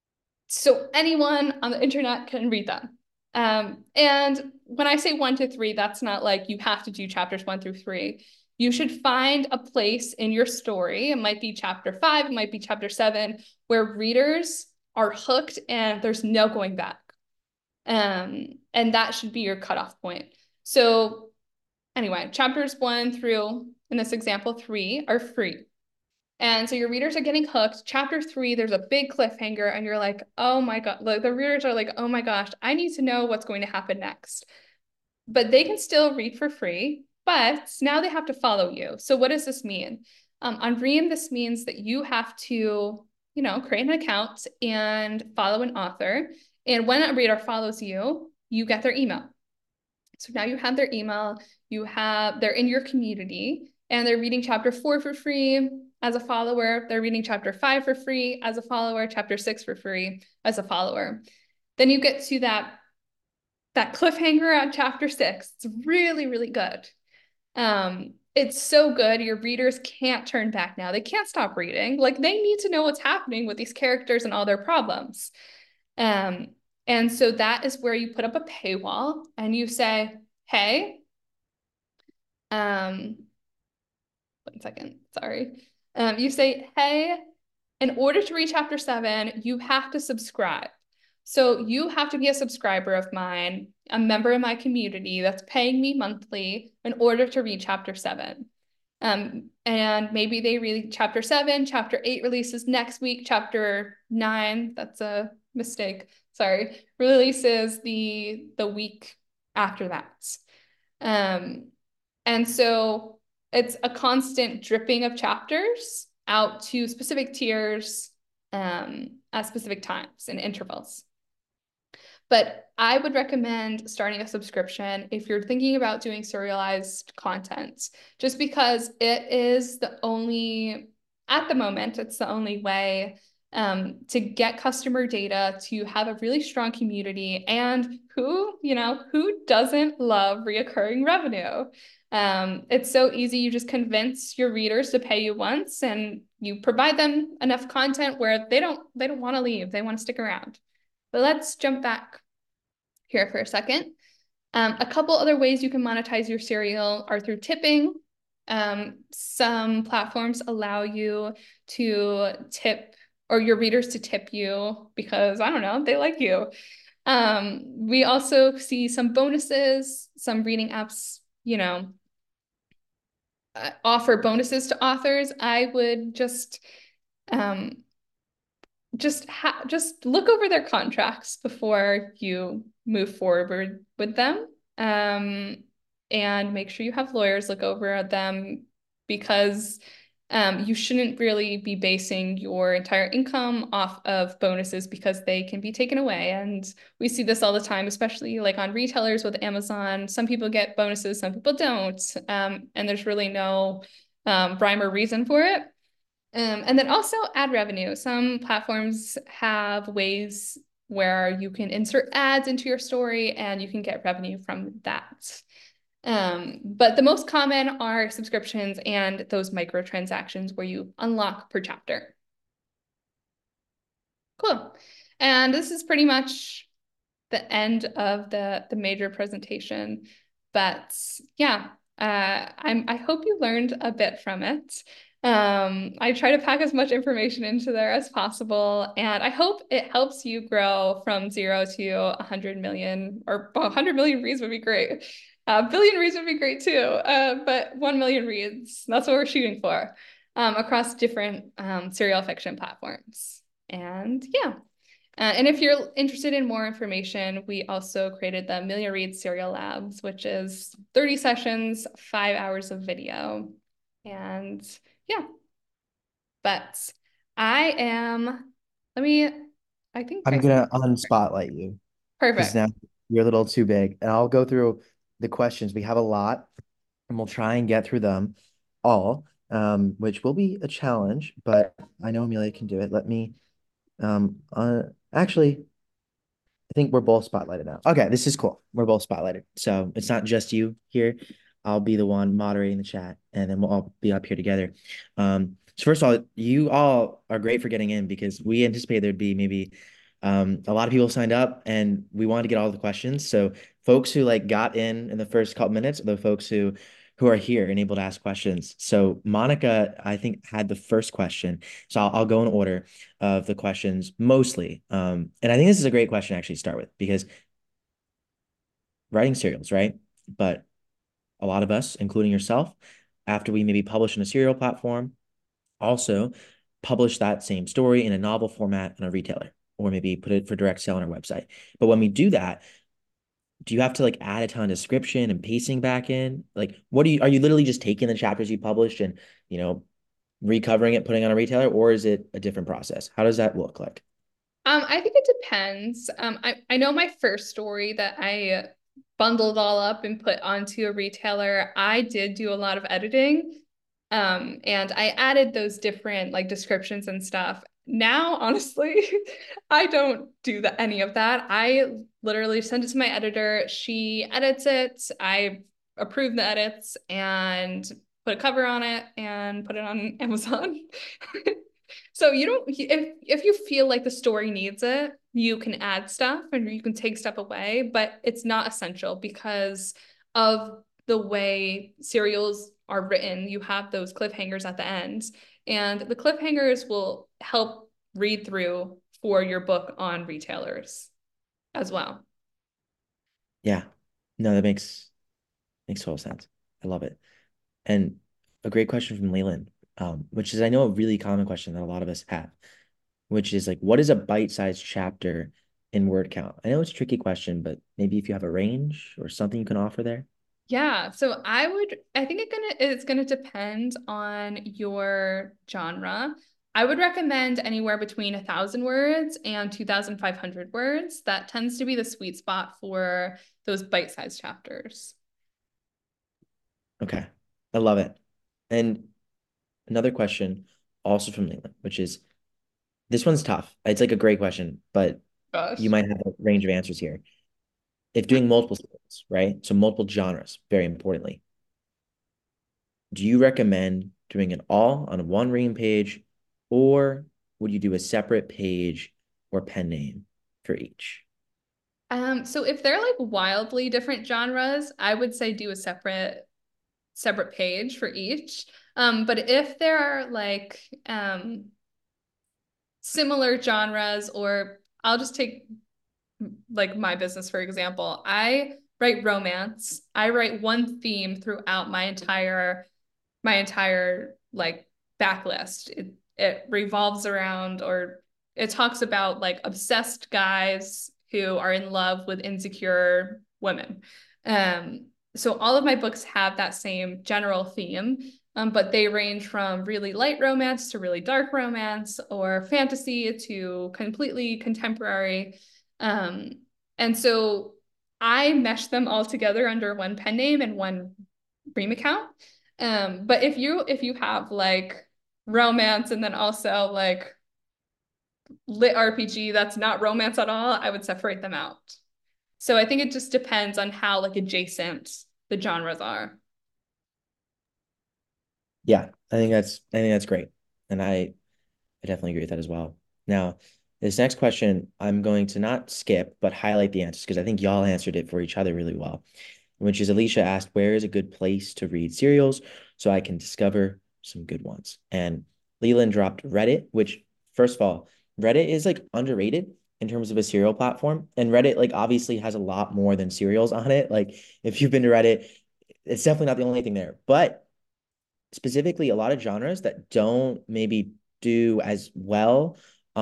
so anyone on the internet can read them. Um, and when I say one to three, that's not like you have to do chapters one through three. You should find a place in your story. It might be chapter five, it might be chapter seven, where readers are hooked and there's no going back. Um, and that should be your cutoff point. So anyway, chapters one through, in this example, three are free. And so your readers are getting hooked. Chapter three, there's a big cliffhanger and you're like, oh my God, like the readers are like, oh my gosh, I need to know what's going to happen next. But they can still read for free, but now they have to follow you. So what does this mean? Um, on Ream, this means that you have to, you know, create an account and follow an author. And when a reader follows you, you get their email. So now you have their email, you have, they're in your community and they're reading chapter four for free as a follower. They're reading chapter five for free as a follower, chapter six for free as a follower. Then you get to that, that cliffhanger on chapter six. It's really, really good. Um, it's so good. Your readers can't turn back now. They can't stop reading. Like they need to know what's happening with these characters and all their problems. Um, and so that is where you put up a paywall and you say, hey, um, one second, sorry. Um, you say, hey, in order to read chapter seven, you have to subscribe. So you have to be a subscriber of mine, a member of my community that's paying me monthly in order to read chapter seven. Um, and maybe they read chapter seven, chapter eight releases next week, chapter nine, that's a mistake, sorry, releases the, the week after that. Um, and so it's a constant dripping of chapters out to specific tiers um, at specific times and intervals. But I would recommend starting a subscription if you're thinking about doing serialized content, just because it is the only, at the moment, it's the only way um, to get customer data, to have a really strong community, and who, you know, who doesn't love reoccurring revenue? Um, it's so easy. You just convince your readers to pay you once, and you provide them enough content where they don't they don't want to leave. They want to stick around. But let's jump back here for a second. Um, a couple other ways you can monetize your serial are through tipping. Um, some platforms allow you to tip, or your readers to tip you because, I don't know, they like you. Um, we also see some bonuses. Some reading apps, you know, uh, offer bonuses to authors. I would just um, just ha just look over their contracts before you move forward with them. Um, and make sure you have lawyers look over them, because um, you shouldn't really be basing your entire income off of bonuses, because they can be taken away. And we see this all the time, especially like on retailers with Amazon. Some people get bonuses, some people don't. Um, and there's really no um, rhyme or reason for it. Um, and then also ad revenue. Some platforms have ways where you can insert ads into your story and you can get revenue from that. Um, but the most common are subscriptions and those microtransactions where you unlock per chapter. Cool. And this is pretty much the end of the, the major presentation. But yeah, uh, I'm, I hope you learned a bit from it. Um, I try to pack as much information into there as possible, and I hope it helps you grow from zero to a hundred million, or well, a hundred million reads would be great. A billion reads would be great too, uh, but one million reads, that's what we're shooting for, um, across different um, serial fiction platforms. And yeah. Uh, and if you're interested in more information, we also created the Million Reads Serial Labs, which is thirty sessions, five hours of video. And yeah, but I am, let me, I think I'm I, gonna unspotlight you because perfect. now you're a little too big. And I'll go through the questions. We have a lot, and we'll try and get through them all, um, which will be a challenge, but I know Amelia can do it. Let me um uh actually I think we're both spotlighted now. Okay, this is cool. We're both spotlighted. So it's not just you here. I'll be the one moderating the chat, and then we'll all be up here together. Um, so first of all, you all are great for getting in because we anticipated there'd be maybe um, a lot of people signed up, and we wanted to get all the questions. So folks who like got in in the first couple minutes are the folks who who are here and able to ask questions. So Monica, I think, had the first question. So I'll, I'll go in order of the questions mostly. Um, and I think this is a great question to actually start with because writing serials, right? But a lot of us, including yourself, after we maybe publish in a serial platform, also publish that same story in a novel format on a retailer, or maybe put it for direct sale on our website. But when we do that, do you have to like add a ton of description and pacing back in? Like, what do you, are you literally just taking the chapters you published and, you know, recovering it, putting on a retailer, or is it a different process? How does that look like? Um, I think it depends. Um, I, I know my first story that I bundled all up and put onto a retailer, I did do a lot of editing. Um, and I added those different like descriptions and stuff. Now, honestly, I don't do the, any of that. I literally send it to my editor. She edits it. I approve the edits and put a cover on it and put it on Amazon. So you don't, if if you feel like the story needs it, you can add stuff and you can take stuff away, but it's not essential because of the way serials are written. You have those cliffhangers at the end, and the cliffhangers will help read through for your book on retailers as well. Yeah. No, that makes makes total sense. I love it. And a great question from Leland, um, which is I know a really common question that a lot of us have, which is like, what is a bite-sized chapter in word count? I know it's a tricky question, but maybe if you have a range or something you can offer there. Yeah, so I would, I think it gonna it's gonna depend on your genre. I would recommend anywhere between a thousand words and two thousand five hundred words. That tends to be the sweet spot for those bite-sized chapters. Okay. I love it. And another question also from Leland, which is this one's tough. It's like a great question, but you Gosh. might have a range of answers here. If doing multiple skills, right? So multiple genres, very importantly. Do you recommend doing it all on one ream page, or would you do a separate page or pen name for each? Um, so if they're like wildly different genres, I would say do a separate separate page for each. Um, but if there are like um similar genres, or I'll just take like my business, for example. I write romance. I write one theme throughout my entire my entire like backlist. It it revolves around, or it talks about like obsessed guys who are in love with insecure women. Um, so all of my books have that same general theme, um, but they range from really light romance to really dark romance, or fantasy to completely contemporary. Um, and so I mesh them all together under one pen name and one Ream account. Um, but if you if you have like romance and then also like lit R P G that's not romance at all, I would separate them out. So I think it just depends on how like adjacent the genres are. Yeah, I think that's I think that's great. And I I definitely agree with that as well. Now, this next question, I'm going to not skip, but highlight the answers because I think y'all answered it for each other really well. Which is Alicia asked, where is a good place to read serials so I can discover some good ones? And Leland dropped Reddit, which, first of all, Reddit is like underrated in terms of a serial platform. And Reddit, like, obviously has a lot more than serials on it. Like, if you've been to Reddit, it's definitely not the only thing there. But specifically, a lot of genres that don't maybe do as well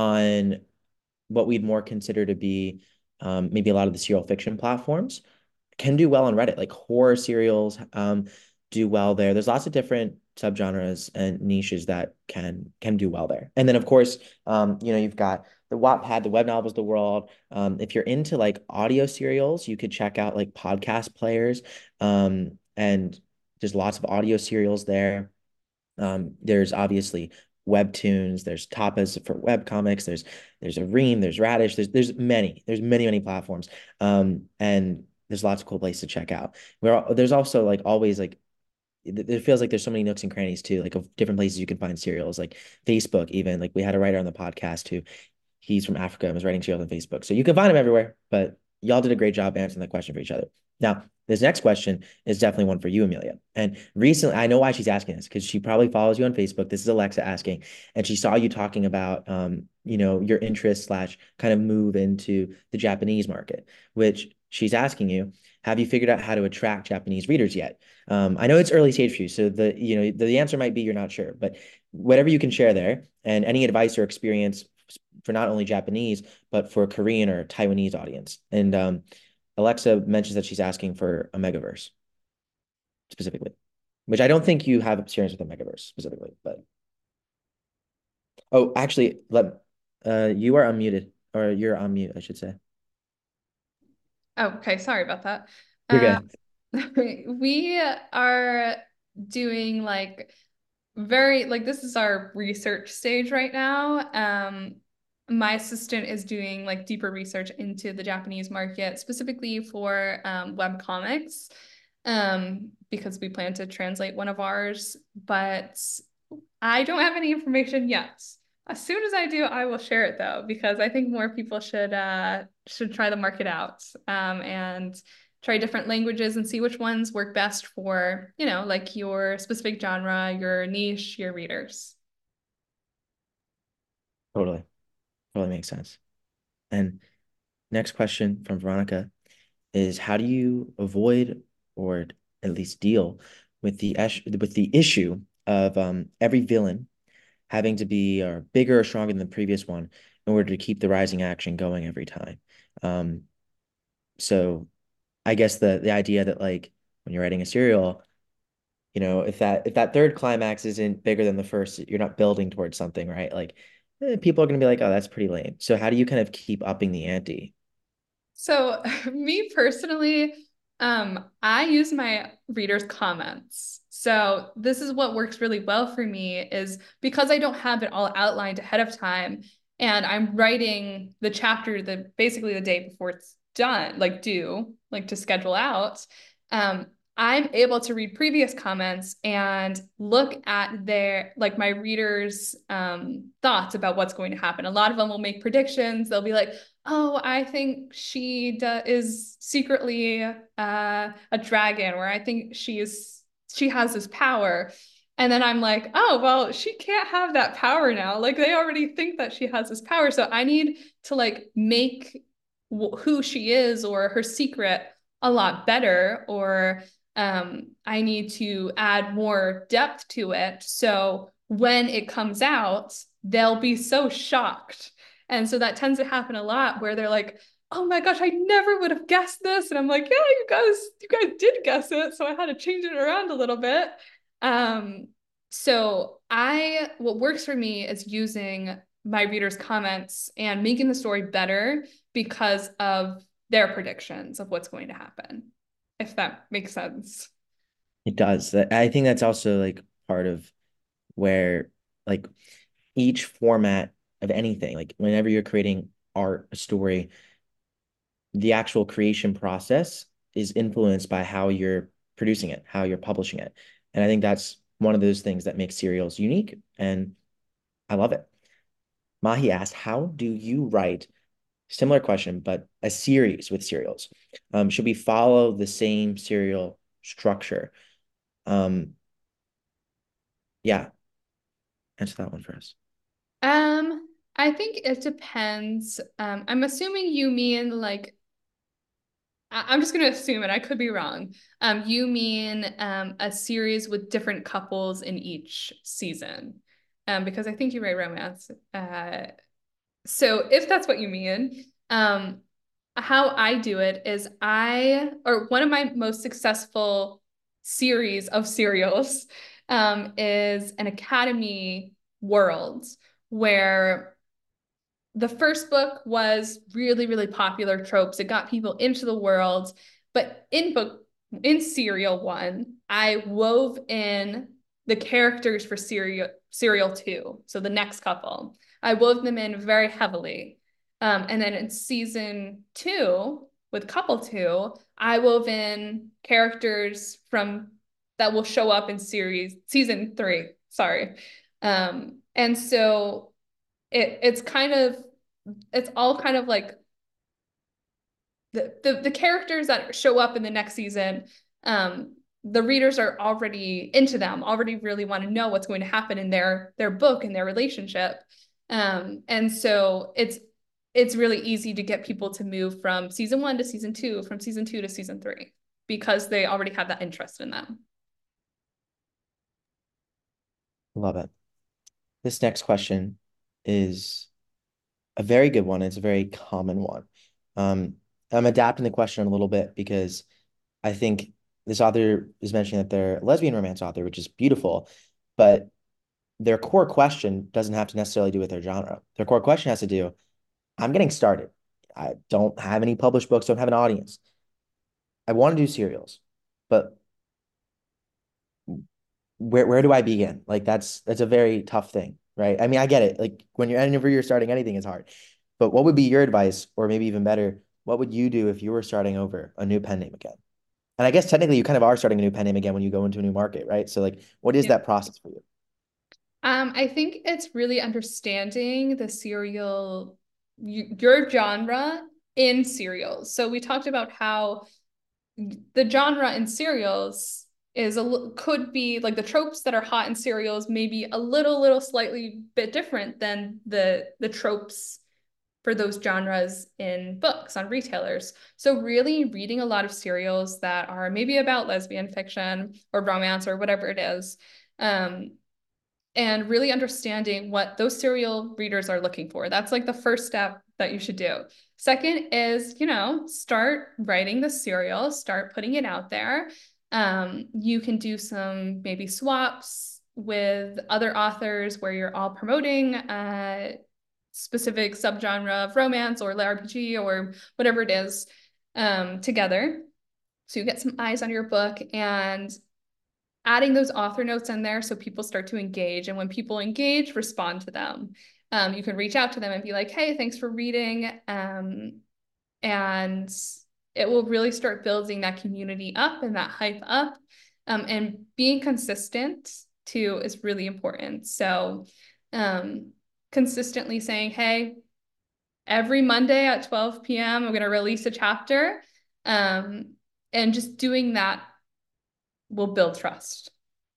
on what we'd more consider to be um, maybe a lot of the serial fiction platforms can do well on Reddit. Like horror serials um, do well there. There's lots of different subgenres and niches that can can do well there. And then of course, um, you know, you've got the Wattpad, the web novels, the world. Um, if you're into like audio serials, you could check out like podcast players. Um, and there's lots of audio serials there. Um, there's obviously webtoons, there's tapas for web comics, there's there's a Ream, there's Radish, there's there's many, there's many, many platforms. Um, and there's lots of cool places to check out. Where there's also like always like it feels like there's so many nooks and crannies too, like of different places you can find serials, like Facebook, even like we had a writer on the podcast who he's from Africa and was writing serials on Facebook. So you can find him everywhere, but y'all did a great job answering that question for each other. Now, this next question is definitely one for you, Amelia. And recently, I know why she's asking this because she probably follows you on Facebook. This is Alexa asking, and she saw you talking about, um, you know, your interest slash kind of move into the Japanese market, which she's asking you, have you figured out how to attract Japanese readers yet? Um, I know it's early stage for you, so the you know the, the answer might be you're not sure, but whatever you can share there, and any advice or experience for not only Japanese but for Korean or Taiwanese audience. And um, Alexa mentions that she's asking for a megaverse specifically, which I don't think you have experience with a megaverse specifically. But oh, actually, let uh, you are unmuted, or you're on mute, I should say. Oh, okay, sorry about that. You're Uh, good. we are doing like very like this is our research stage right now. Um, my assistant is doing like deeper research into the Japanese market, specifically for um, web comics, um, because we plan to translate one of ours, but I don't have any information yet. As soon as I do, I will share it though, because I think more people should uh, should try the market out, um, and try different languages and see which ones work best for, you know, like your specific genre, your niche, your readers. Totally, totally makes sense. And next question from Veronica is, how do you avoid or at least deal with the with the issue of um, every villain having to be uh, bigger or stronger than the previous one in order to keep the rising action going every time? Um, so I guess the the idea that like when you're writing a serial, you know, if that if that third climax isn't bigger than the first, you're not building towards something, right? Like eh, people are gonna be like, oh, that's pretty lame. So how do you kind of keep upping the ante? So me personally, um, I use my readers' comments. So this is what works really well for me is because I don't have it all outlined ahead of time and I'm writing the chapter the basically the day before it's done, like due, like to schedule out. Um, I'm able to read previous comments and look at their like my readers' um, thoughts about what's going to happen. A lot of them will make predictions. They'll be like, oh, I think she do- is secretly uh, a dragon, or I think she is she has this power. And then I'm like, oh, well, she can't have that power now. Like they already think that she has this power. So I need to like make w- who she is or her secret a lot better, or um, I need to add more depth to it. So when it comes out, they'll be so shocked. And so that tends to happen a lot where they're like, oh my gosh, I never would have guessed this. And I'm like, yeah, you guys, you guys did guess it. So I had to change it around a little bit. Um, so I, what works for me is using my readers' comments and making the story better because of their predictions of what's going to happen, if that makes sense. It does. That I think that's also like part of where like each format of anything, like whenever you're creating art, a story, the actual creation process is influenced by how you're producing it, how you're publishing it. And I think that's one of those things that makes serials unique. And I love it. Mahi asked, how do you write, similar question, but a series with serials? Um, should we follow the same serial structure? Um, yeah, answer that one for us. Um, I think it depends. Um, I'm assuming you mean like I- am just going to assume it. I could be wrong. Um, you mean um, a series with different couples in each season? Um, because I think you write romance. Uh, so if that's what you mean, um, how I do it is I, or one of my most successful series of serials um, is an Academy World where the first book was really, really popular tropes. It got people into the world. But in book, in serial one, I wove in the characters for serial serial two, so the next couple. I wove them in very heavily. Um, and then in season two, with couple two, I wove in characters from that will show up in series season three. Sorry. Um, and so it it's kind of it's all kind of like the, the the characters that show up in the next season. Um, the readers are already into them, already really want to know what's going to happen in their their book and their relationship. Um, and so it's it's really easy to get people to move from season one to season two, from season two to season three, because they already have that interest in them. Love it. This next question is a very good one. It's a very common one. Um, I'm adapting the question a little bit because I think this author is mentioning that they're a lesbian romance author, which is beautiful, but their core question doesn't have to necessarily do with their genre. Their core question has to do, I'm getting started. I don't have any published books, don't have an audience. I want to do serials, but where where do I begin? Like that's that's a very tough thing, right? I mean, I get it. Like when you're whenever you're starting anything is hard. But what would be your advice, or maybe even better, what would you do if you were starting over a new pen name again? And I guess technically you kind of are starting a new pen name again when you go into a new market, right? So like what is Yeah. that process for you? Um, I think it's really understanding the serial, your genre in serials. So we talked about how the genre in serials is a could be like the tropes that are hot in serials, maybe a little, little slightly bit different than the the tropes for those genres in books on retailers. So really reading a lot of serials that are maybe about lesbian fiction or romance or whatever it is. Um, and really understanding what those serial readers are looking for. That's like the first step that you should do. Second is, you know, start writing the serial, start putting it out there. Um, you can do some maybe swaps with other authors where you're all promoting a specific subgenre of romance or R P G or whatever it is um, together. So you get some eyes on your book and adding those author notes in there so people start to engage. And when people engage, respond to them. Um, you can reach out to them and be like, hey, thanks for reading. Um, and it will really start building that community up and that hype up. Um, and being consistent too is really important. So um, consistently saying, hey, every Monday at twelve p m, I'm going to release a chapter. Um, and just doing that will build trust.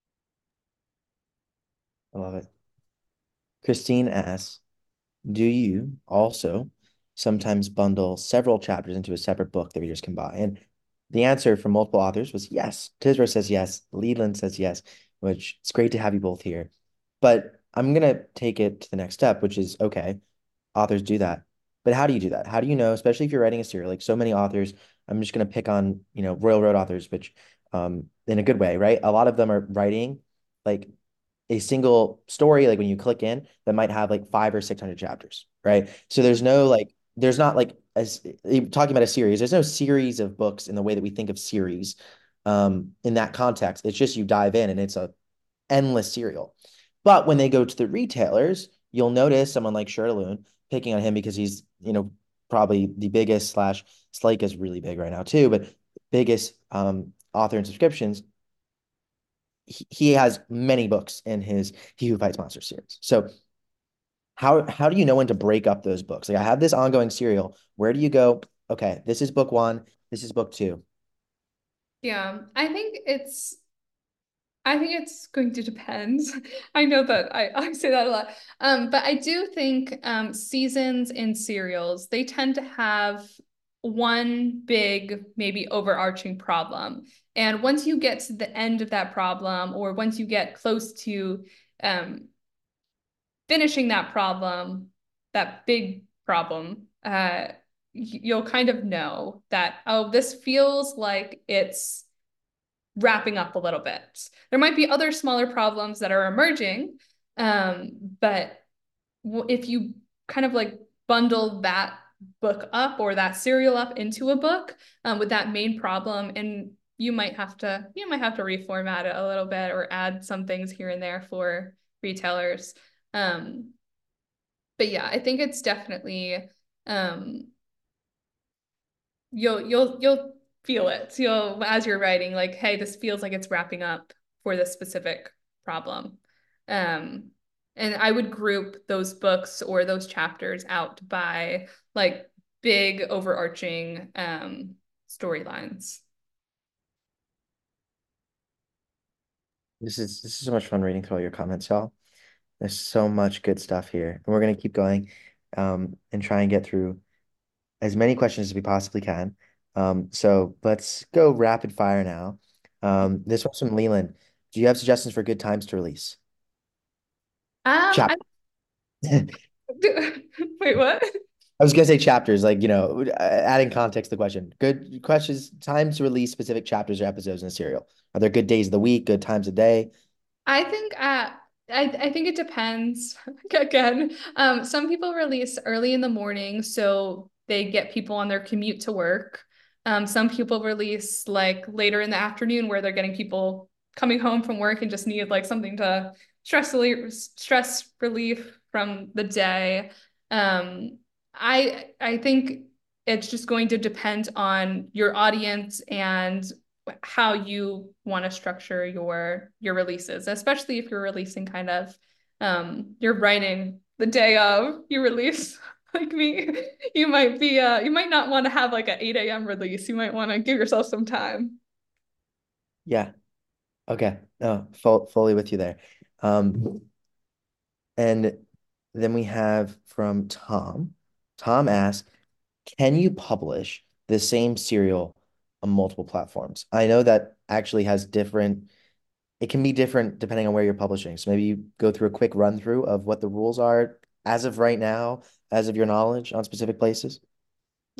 I love it. Christine asks, do you also sometimes bundle several chapters into a separate book that readers can buy? And the answer from multiple authors was yes. Tisra says yes. Leland says yes, which it's great to have you both here. But I'm going to take it to the next step, which is okay, authors do that. But how do you do that? How do you know, especially if you're writing a serial, like so many authors, I'm just going to pick on, you know, Royal Road authors, which um in a good way, right? A lot of them are writing like a single story, like when you click in, that might have like five or six hundred chapters, right? So there's no like, there's not like as talking about a series. There's no series of books in the way that we think of series, um, in that context. It's just you dive in and it's a endless serial. But when they go to the retailers, you'll notice someone like Shirley picking on him because he's, you know, probably the biggest slash Slake is really big right now too, but biggest um author in subscriptions he, he has many books in his He Who Fights Monsters series. So how how do you know when to break up those books? Like I have this ongoing serial. Where do you go? Okay, this is book one. This is book two. Yeah, I think it's I think it's going to depend. I know that I, I say that a lot. Um, but I do think um, seasons in serials, they tend to have one big, maybe overarching problem. And once you get to the end of that problem, or once you get close to um, finishing that problem, that big problem, uh, you'll kind of know that, oh, this feels like it's wrapping up a little bit. There might be other smaller problems that are emerging, um, but if you kind of like bundle that book up or that serial up into a book um, with that main problem, and you might have to you might have to reformat it a little bit or add some things here and there for retailers. Um, but yeah, I think it's definitely um, you'll you'll you'll feel it. So you'll as you're writing, like, hey, this feels like it's wrapping up for this specific problem. Um, and I would group those books or those chapters out by like big overarching um storylines. This is this is so much fun reading through all your comments, y'all. There's so much good stuff here. And we're gonna keep going um and try and get through as many questions as we possibly can. Um, so let's go rapid fire now. Um, this one's from Leland. Do you have suggestions for good times to release? Um, I Chapter. I wait, what? was gonna say chapters, like you know, adding context to the question. Good questions, times to release specific chapters or episodes in a serial. Are there good days of the week, good times of day? I think uh I, I think it depends. Again, um, some people release early in the morning, so they get people on their commute to work. Um, some people release like later in the afternoon where they're getting people coming home from work and just need like something to stress relief, stress relief from the day. Um, I I think it's just going to depend on your audience and how you want to structure your your releases, especially if you're releasing kind of um you're writing the day of you release like me. You might be uh you might not want to have like an eight a m release. You might want to give yourself some time. Yeah. Okay. No, full, fully with you there. Um, and then we have from Tom. Tom asks, can you publish the same serial on multiple platforms? I know that actually has different, it can be different depending on where you're publishing. So maybe you go through a quick run through of what the rules are as of right now, as of your knowledge on specific places.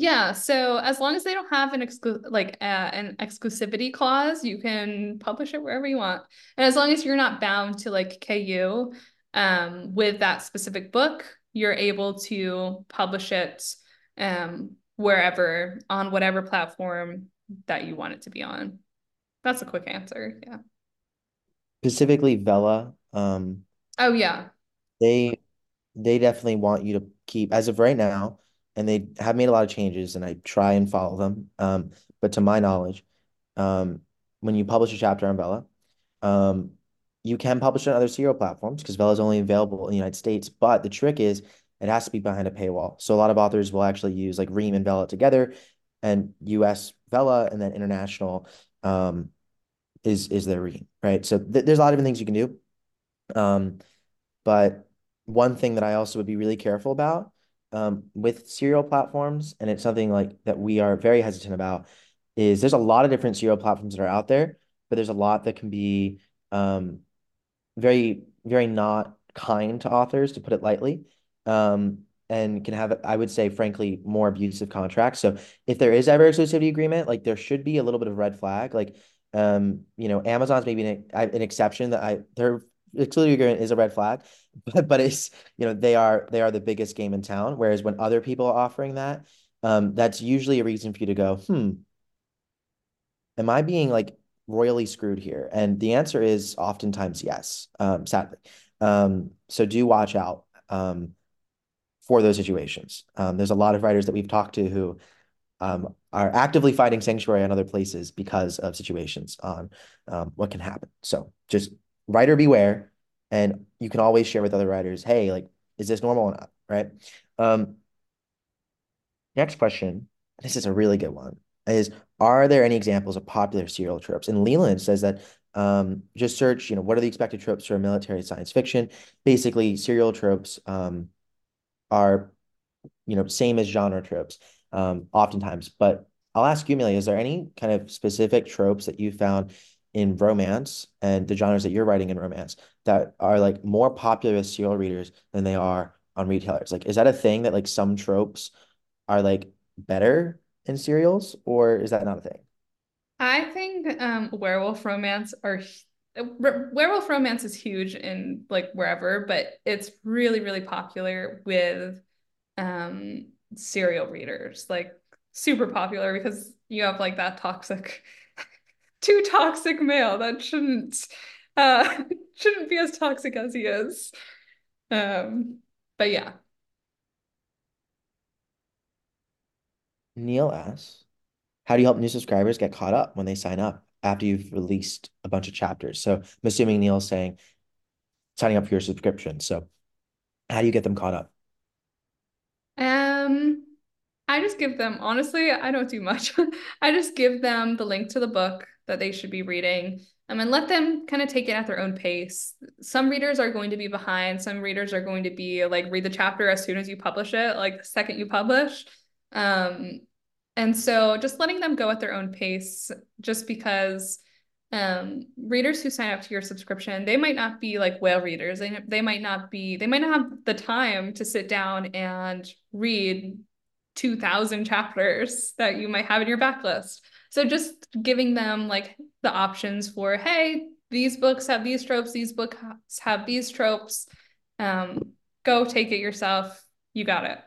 Yeah, so as long as they don't have an exclu like uh, an exclusivity clause, you can publish it wherever you want. And as long as you're not bound to like K U um with that specific book, you're able to publish it um wherever on whatever platform that you want it to be on. That's a quick answer. Yeah. Specifically, Vela, um, Oh yeah. they they definitely want you to keep as of right now, and they have made a lot of changes, and I try and follow them. Um, but to my knowledge, um, when you publish a chapter on Vela, um, you can publish it on other serial platforms because Vela is only available in the United States. But the trick is it has to be behind a paywall. So a lot of authors will actually use like Ream and Vela together, and U S Vela, and then international um, is is their Ream, right? So th there's a lot of different things you can do. Um, but one thing that I also would be really careful about um, with serial platforms, and it's something like that we are very hesitant about, is there's a lot of different serial platforms that are out there, but there's a lot that can be um, very, very not kind to authors, to put it lightly, um, and can have, I would say, frankly, more abusive contracts. So if there is ever exclusivity agreement, like there should be a little bit of red flag. Like, um, you know, Amazon's maybe an, an exception that I their exclusivity agreement is a red flag, but but it's you know they are they are the biggest game in town. Whereas when other people are offering that, um, that's usually a reason for you to go, hmm, am I being like royally screwed here? And the answer is oftentimes yes, um, sadly. Um, so do watch out um, for those situations. Um, there's a lot of writers that we've talked to who um, are actively finding sanctuary on other places because of situations on um, what can happen. So just writer beware, and you can always share with other writers, hey, like, is this normal or not? Right. Um, Next question, this is a really good one, is are there any examples of popular serial tropes? And Leland says that um, just search, you know, what are the expected tropes for military science fiction? Basically, serial tropes um, are, you know, same as genre tropes um, oftentimes. But I'll ask you, Amelia, is there any kind of specific tropes that you found in romance and the genres that you're writing in romance that are like more popular with serial readers than they are on retailers? Like, is that a thing that like some tropes are like better in serials, or is that not a thing? I think um werewolf romance are hu- werewolf romance is huge in like wherever, but it's really, really popular with um serial readers, like super popular because you have like that toxic, too toxic male that shouldn't uh shouldn't be as toxic as he is. Um, but yeah. Neil asks, how do you help new subscribers get caught up when they sign up after you've released a bunch of chapters? So I'm assuming Neil's saying signing up for your subscription. So how do you get them caught up? Um, I just give them, honestly, I don't do much. I just give them the link to the book that they should be reading, um, and let them kind of take it at their own pace. Some readers are going to be behind. Some readers are going to be like, read the chapter as soon as you publish it, like the second you publish. Um, and so just letting them go at their own pace, just because um, readers who sign up to your subscription, they might not be like whale readers. They, they might not be, they might not have the time to sit down and read two thousand chapters that you might have in your backlist. So just giving them like the options for, hey, these books have these tropes, these books have these tropes. Um, Go take it yourself. You got it.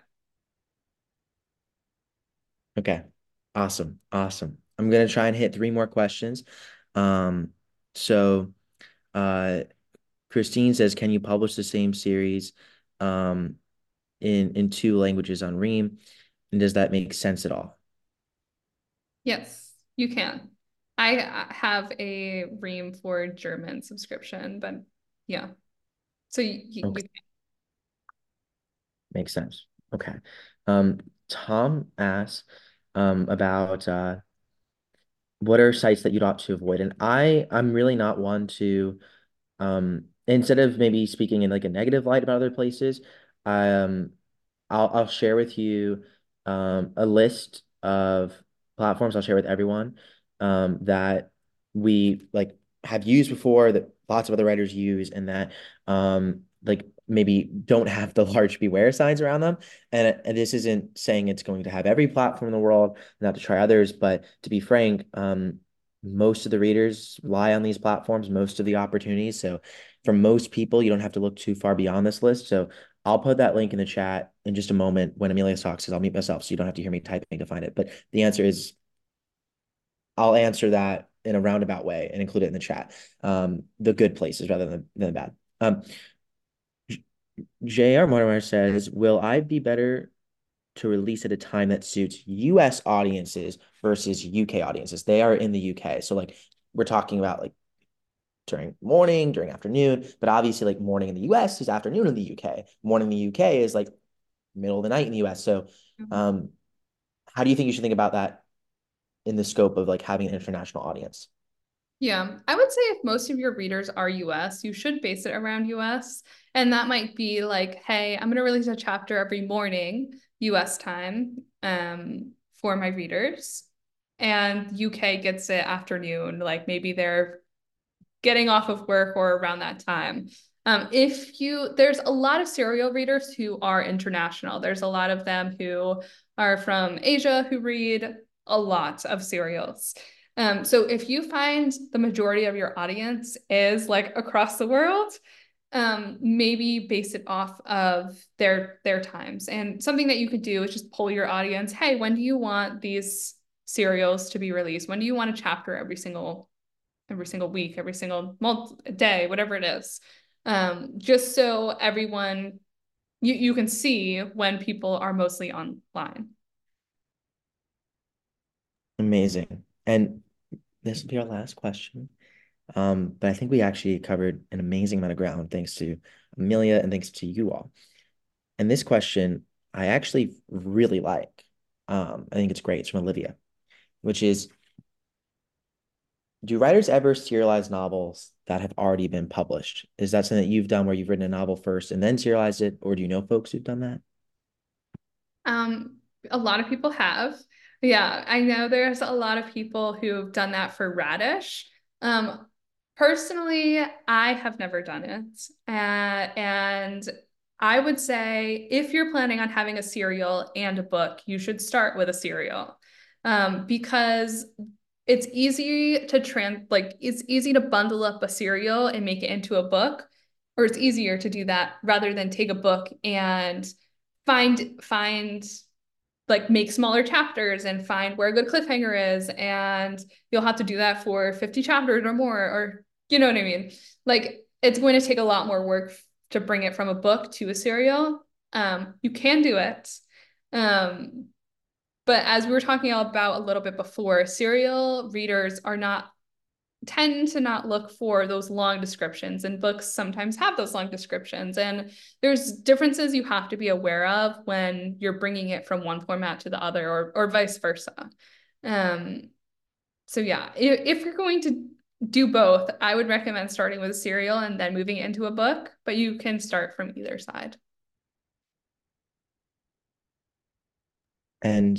Okay. Awesome. Awesome. I'm gonna try and hit three more questions. Um, so uh Christine says, can you publish the same series um in in two languages on Ream? And does that make sense at all? Yes, you can. I uh, have a Ream for German subscription, but yeah. So you, you, Okay. you Makes sense. Okay. Um, Tom asks um about uh what are sites that you'd opt to avoid? And I I'm really not one to um instead of maybe speaking in like a negative light about other places, um I'll I'll share with you um a list of platforms I'll share with everyone um that we like have used before, that lots of other writers use, and that um like maybe don't have the large beware signs around them. And, and this isn't saying it's going to have every platform in the world, not to try others, but to be frank, um, most of the readers rely on these platforms, most of the opportunities. So for most people, you don't have to look too far beyond this list. So I'll put that link in the chat in just a moment when Amelia talks, because I'll mute myself so you don't have to hear me typing to find it. But the answer is I'll answer that in a roundabout way and include it in the chat. Um, the good places rather than, than the bad. Um, J R. Mortimer says, will I be better to release at a time that suits U S audiences versus U K audiences? They are in the U K. So like we're talking about like during morning, during afternoon, but obviously like morning in the U S is afternoon in the U K. Morning in the U K is like middle of the night in the U S. So um, how do you think you should think about that in the scope of like having an international audience? Yeah, I would say if most of your readers are U S, you should base it around U S. And that might be like, hey, I'm going to release a chapter every morning, U S time, um, for my readers. And U K gets it afternoon, like maybe they're getting off of work or around that time. Um, if you, there's a lot of serial readers who are international. There's a lot of them who are from Asia who read a lot of serials. Um, so if you find the majority of your audience is like across the world, um, maybe base it off of their their times. And something that you could do is just poll your audience. Hey, when do you want these serials to be released? When do you want a chapter every single every single week, every single month, day, whatever it is. Um, just so everyone, you, you can see when people are mostly online. Amazing. And this will be our last question. Um, but I think we actually covered an amazing amount of ground thanks to Amelia and thanks to you all. And this question I actually really like. Um, I think it's great. It's from Olivia, which is, do writers ever serialize novels that have already been published? Is that something that you've done where you've written a novel first and then serialized it, or do you know folks who've done that? Um, a lot of people have. Yeah, I know there's a lot of people who've done that for Radish. Um, personally, I have never done it. Uh, and I would say if you're planning on having a serial and a book, you should start with a serial. Um, because it's easy to trans like it's easy to bundle up a serial and make it into a book, or it's easier to do that rather than take a book and find find like make smaller chapters and find where a good cliffhanger is, and you'll have to do that for fifty chapters or more, or you know what I mean? Like it's going to take a lot more work to bring it from a book to a serial. Um, you can do it. Um, but as we were talking about a little bit before, serial readers are not tend to not look for those long descriptions, and books sometimes have those long descriptions, and there's differences you have to be aware of when you're bringing it from one format to the other, or or vice versa. Um, so yeah, if, if you're going to do both, I would recommend starting with a serial and then moving it into a book, but you can start from either side. And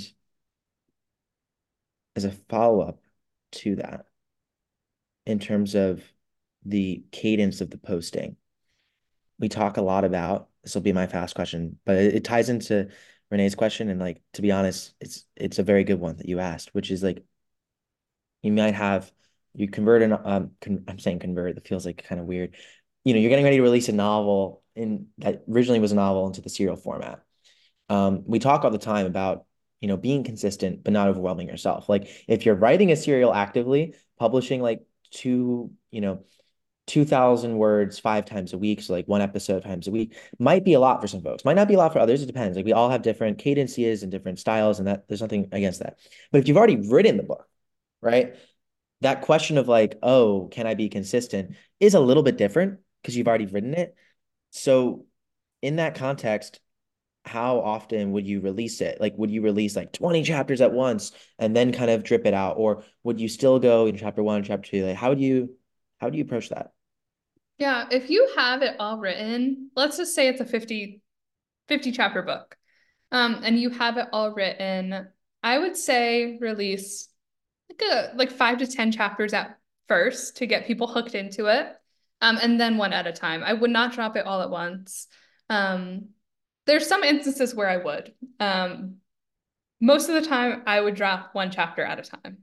as a follow-up to that, in terms of the cadence of the posting, we talk a lot about, this will be my fast question, but it, it ties into Renee's question. And like, to be honest, it's it's a very good one that you asked, which is like, you might have, you convert an, um, con I'm saying convert, that feels like kind of weird. You know, you're getting ready to release a novel in that originally was a novel into the serial format. Um, we talk all the time about, you know, being consistent, but not overwhelming yourself. Like if you're writing a serial actively, publishing like two, you know, two thousand words five times a week, so like one episode times a week, might be a lot for some folks, might not be a lot for others. It depends. Like we all have different cadences and different styles, and that there's nothing against that. But if you've already written the book, right? That question of like, oh, can I be consistent is a little bit different because you've already written it. So in that context, how often would you release it? Like, would you release like twenty chapters at once and then kind of drip it out? Or would you still go in chapter one, chapter two? Like, how would you, how do you approach that? Yeah, if you have it all written, let's just say it's a fifty fifty chapter book, um, and you have it all written, I would say release like a, like five to ten chapters at first to get people hooked into it. Um, and then one at a time. I would not drop it all at once. Um, there's some instances where I would. Um, most of the time, I would drop one chapter at a time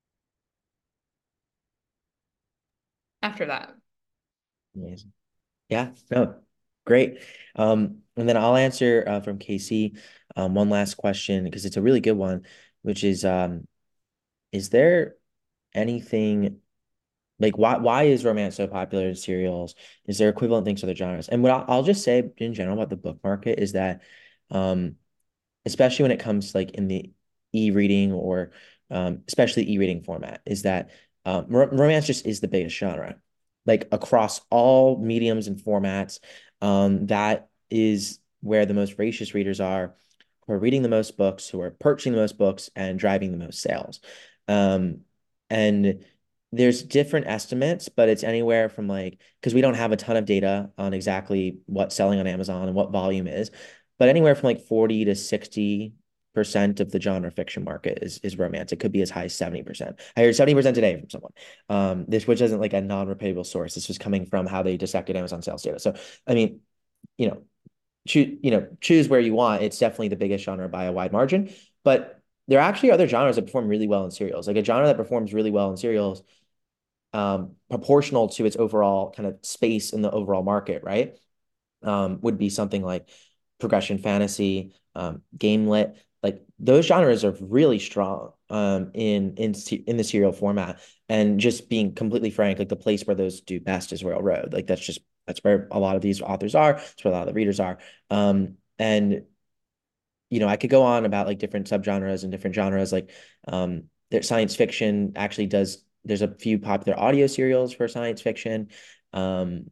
after that. Amazing. Yeah, no, great. Um, and then I'll answer uh, from K C um, one last question because it's a really good one, which is um, is there anything like why why is romance so popular in serials? Is there equivalent things to other genres? And what I'll, I'll just say in general about the book market is that um, especially when it comes like in the e-reading or um, especially e-reading format, is that um, romance just is the biggest genre, like across all mediums and formats. Um, that is where the most voracious readers are, who are reading the most books, who are purchasing the most books, and driving the most sales. Um, and there's different estimates, but it's anywhere from like, because we don't have a ton of data on exactly what's selling on Amazon and what volume is, but anywhere from like forty to sixty percent of the genre fiction market is is romance. It could be as high as seventy percent. I heard seventy percent today from someone. Um, this which isn't like a non-reputable source. This was coming from how they dissected Amazon sales data. So I mean, you know, choose, you know, choose where you want. It's definitely the biggest genre by a wide margin. But there are actually other genres that perform really well in serials. Like a genre that performs really well in serials, um, proportional to its overall kind of space in the overall market, right? Um, would be something like progression fantasy, um, game lit. Like those genres are really strong um, in in in the serial format. And just being completely frank, like the place where those do best is Royal Road. Like that's just that's where a lot of these authors are. That's where a lot of the readers are. Um, and you know, I could go on about like different subgenres and different genres. Like um, there, science fiction actually does. There's a few popular audio serials for science fiction. Um,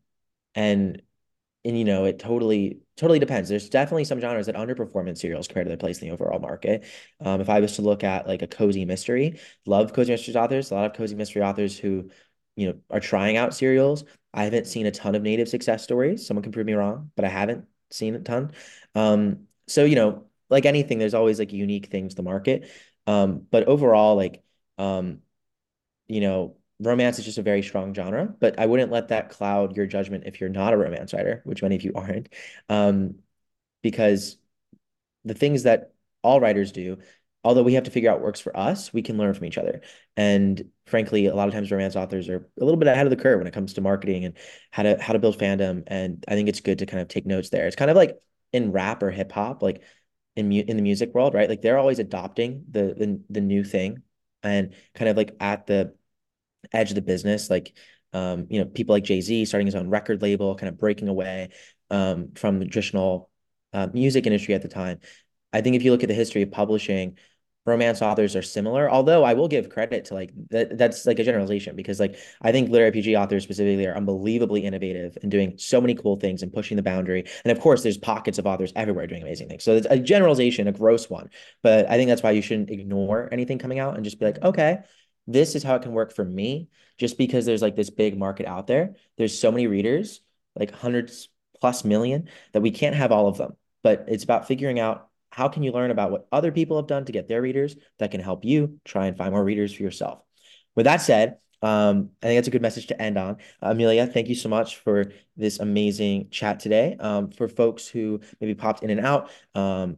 and and you know, it totally totally depends. There's definitely some genres that underperform in serials compared to their place in the overall market. Um, if I was to look at like a cozy mystery, love cozy mystery authors, a lot of cozy mystery authors who, you know, are trying out serials. I haven't seen a ton of native success stories. Someone can prove me wrong, but I haven't seen a ton. Um, so you know, like anything, there's always like unique things to market. Um, but overall, like um, you know, romance is just a very strong genre, but I wouldn't let that cloud your judgment if you're not a romance writer, which many of you aren't, um, because the things that all writers do, although we have to figure out what works for us, we can learn from each other. And frankly, a lot of times romance authors are a little bit ahead of the curve when it comes to marketing and how to how to build fandom. And I think it's good to kind of take notes there. It's kind of like in rap or hip hop, like in mu in the music world, right? Like they're always adopting the the the new thing and kind of like at the edge of the business, like um, you know, people like Jay-Z starting his own record label, kind of breaking away um, from the traditional uh, music industry at the time. I think if you look at the history of publishing, romance authors are similar, although I will give credit to like that that's like a generalization because like I think literary R P G authors specifically are unbelievably innovative and doing so many cool things and pushing the boundary. And of course, there's pockets of authors everywhere doing amazing things. So it's a generalization, a gross one. But I think that's why you shouldn't ignore anything coming out and just be like, okay, this is how it can work for me. Just because there's like this big market out there, there's so many readers, like hundreds plus million, that we can't have all of them. But it's about figuring out how can you learn about what other people have done to get their readers that can help you try and find more readers for yourself. With that said, um, I think that's a good message to end on. Amelia, thank you so much for this amazing chat today. Um, for folks who maybe popped in and out, um,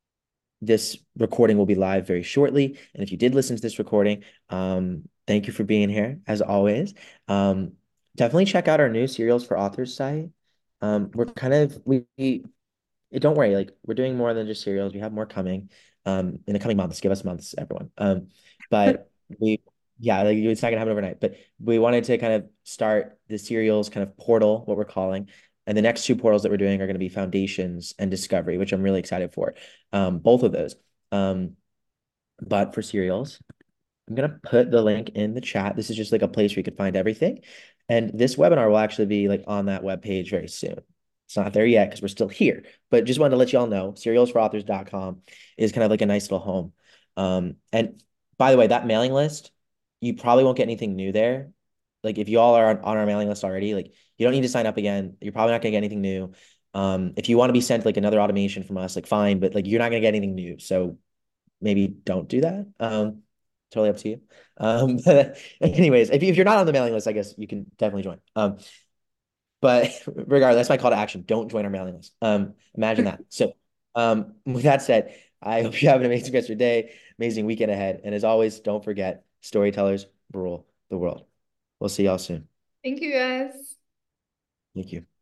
this recording will be live very shortly. And if you did listen to this recording, um, thank you for being here as always. Um, definitely check out our new Serials for Authors site. Um, we're kind of we, we don't worry, like we're doing more than just serials. We have more coming um in the coming months. Give us months, everyone. Um, but we yeah, like it's not gonna happen overnight. But we wanted to kind of start the serials kind of portal, what we're calling. And the next two portals that we're doing are going to be Foundations and Discovery, which I'm really excited for. Um, both of those. Um, but for serials, I'm gonna put the link in the chat. This is just like a place where you could find everything. And this webinar will actually be like on that web page very soon. It's not there yet because we're still here, but just wanted to let you all know serials for authors dot com is kind of like a nice little home. Um, and by the way, that mailing list, you probably won't get anything new there. Like if you all are on, on our mailing list already, like you don't need to sign up again. You're probably not gonna get anything new. Um, if you want to be sent like another automation from us, like fine, but like you're not gonna get anything new. So maybe don't do that. Um, totally up to you. Um, but anyways, if, you, if you're not on the mailing list, I guess you can definitely join. Um, But regardless, that's my call to action. Don't join our mailing list. Um, imagine that. So, um, with that said, I hope you have an amazing rest of your day, amazing weekend ahead. And as always, don't forget, storytellers rule the world. We'll see y'all soon. Thank you guys. Thank you.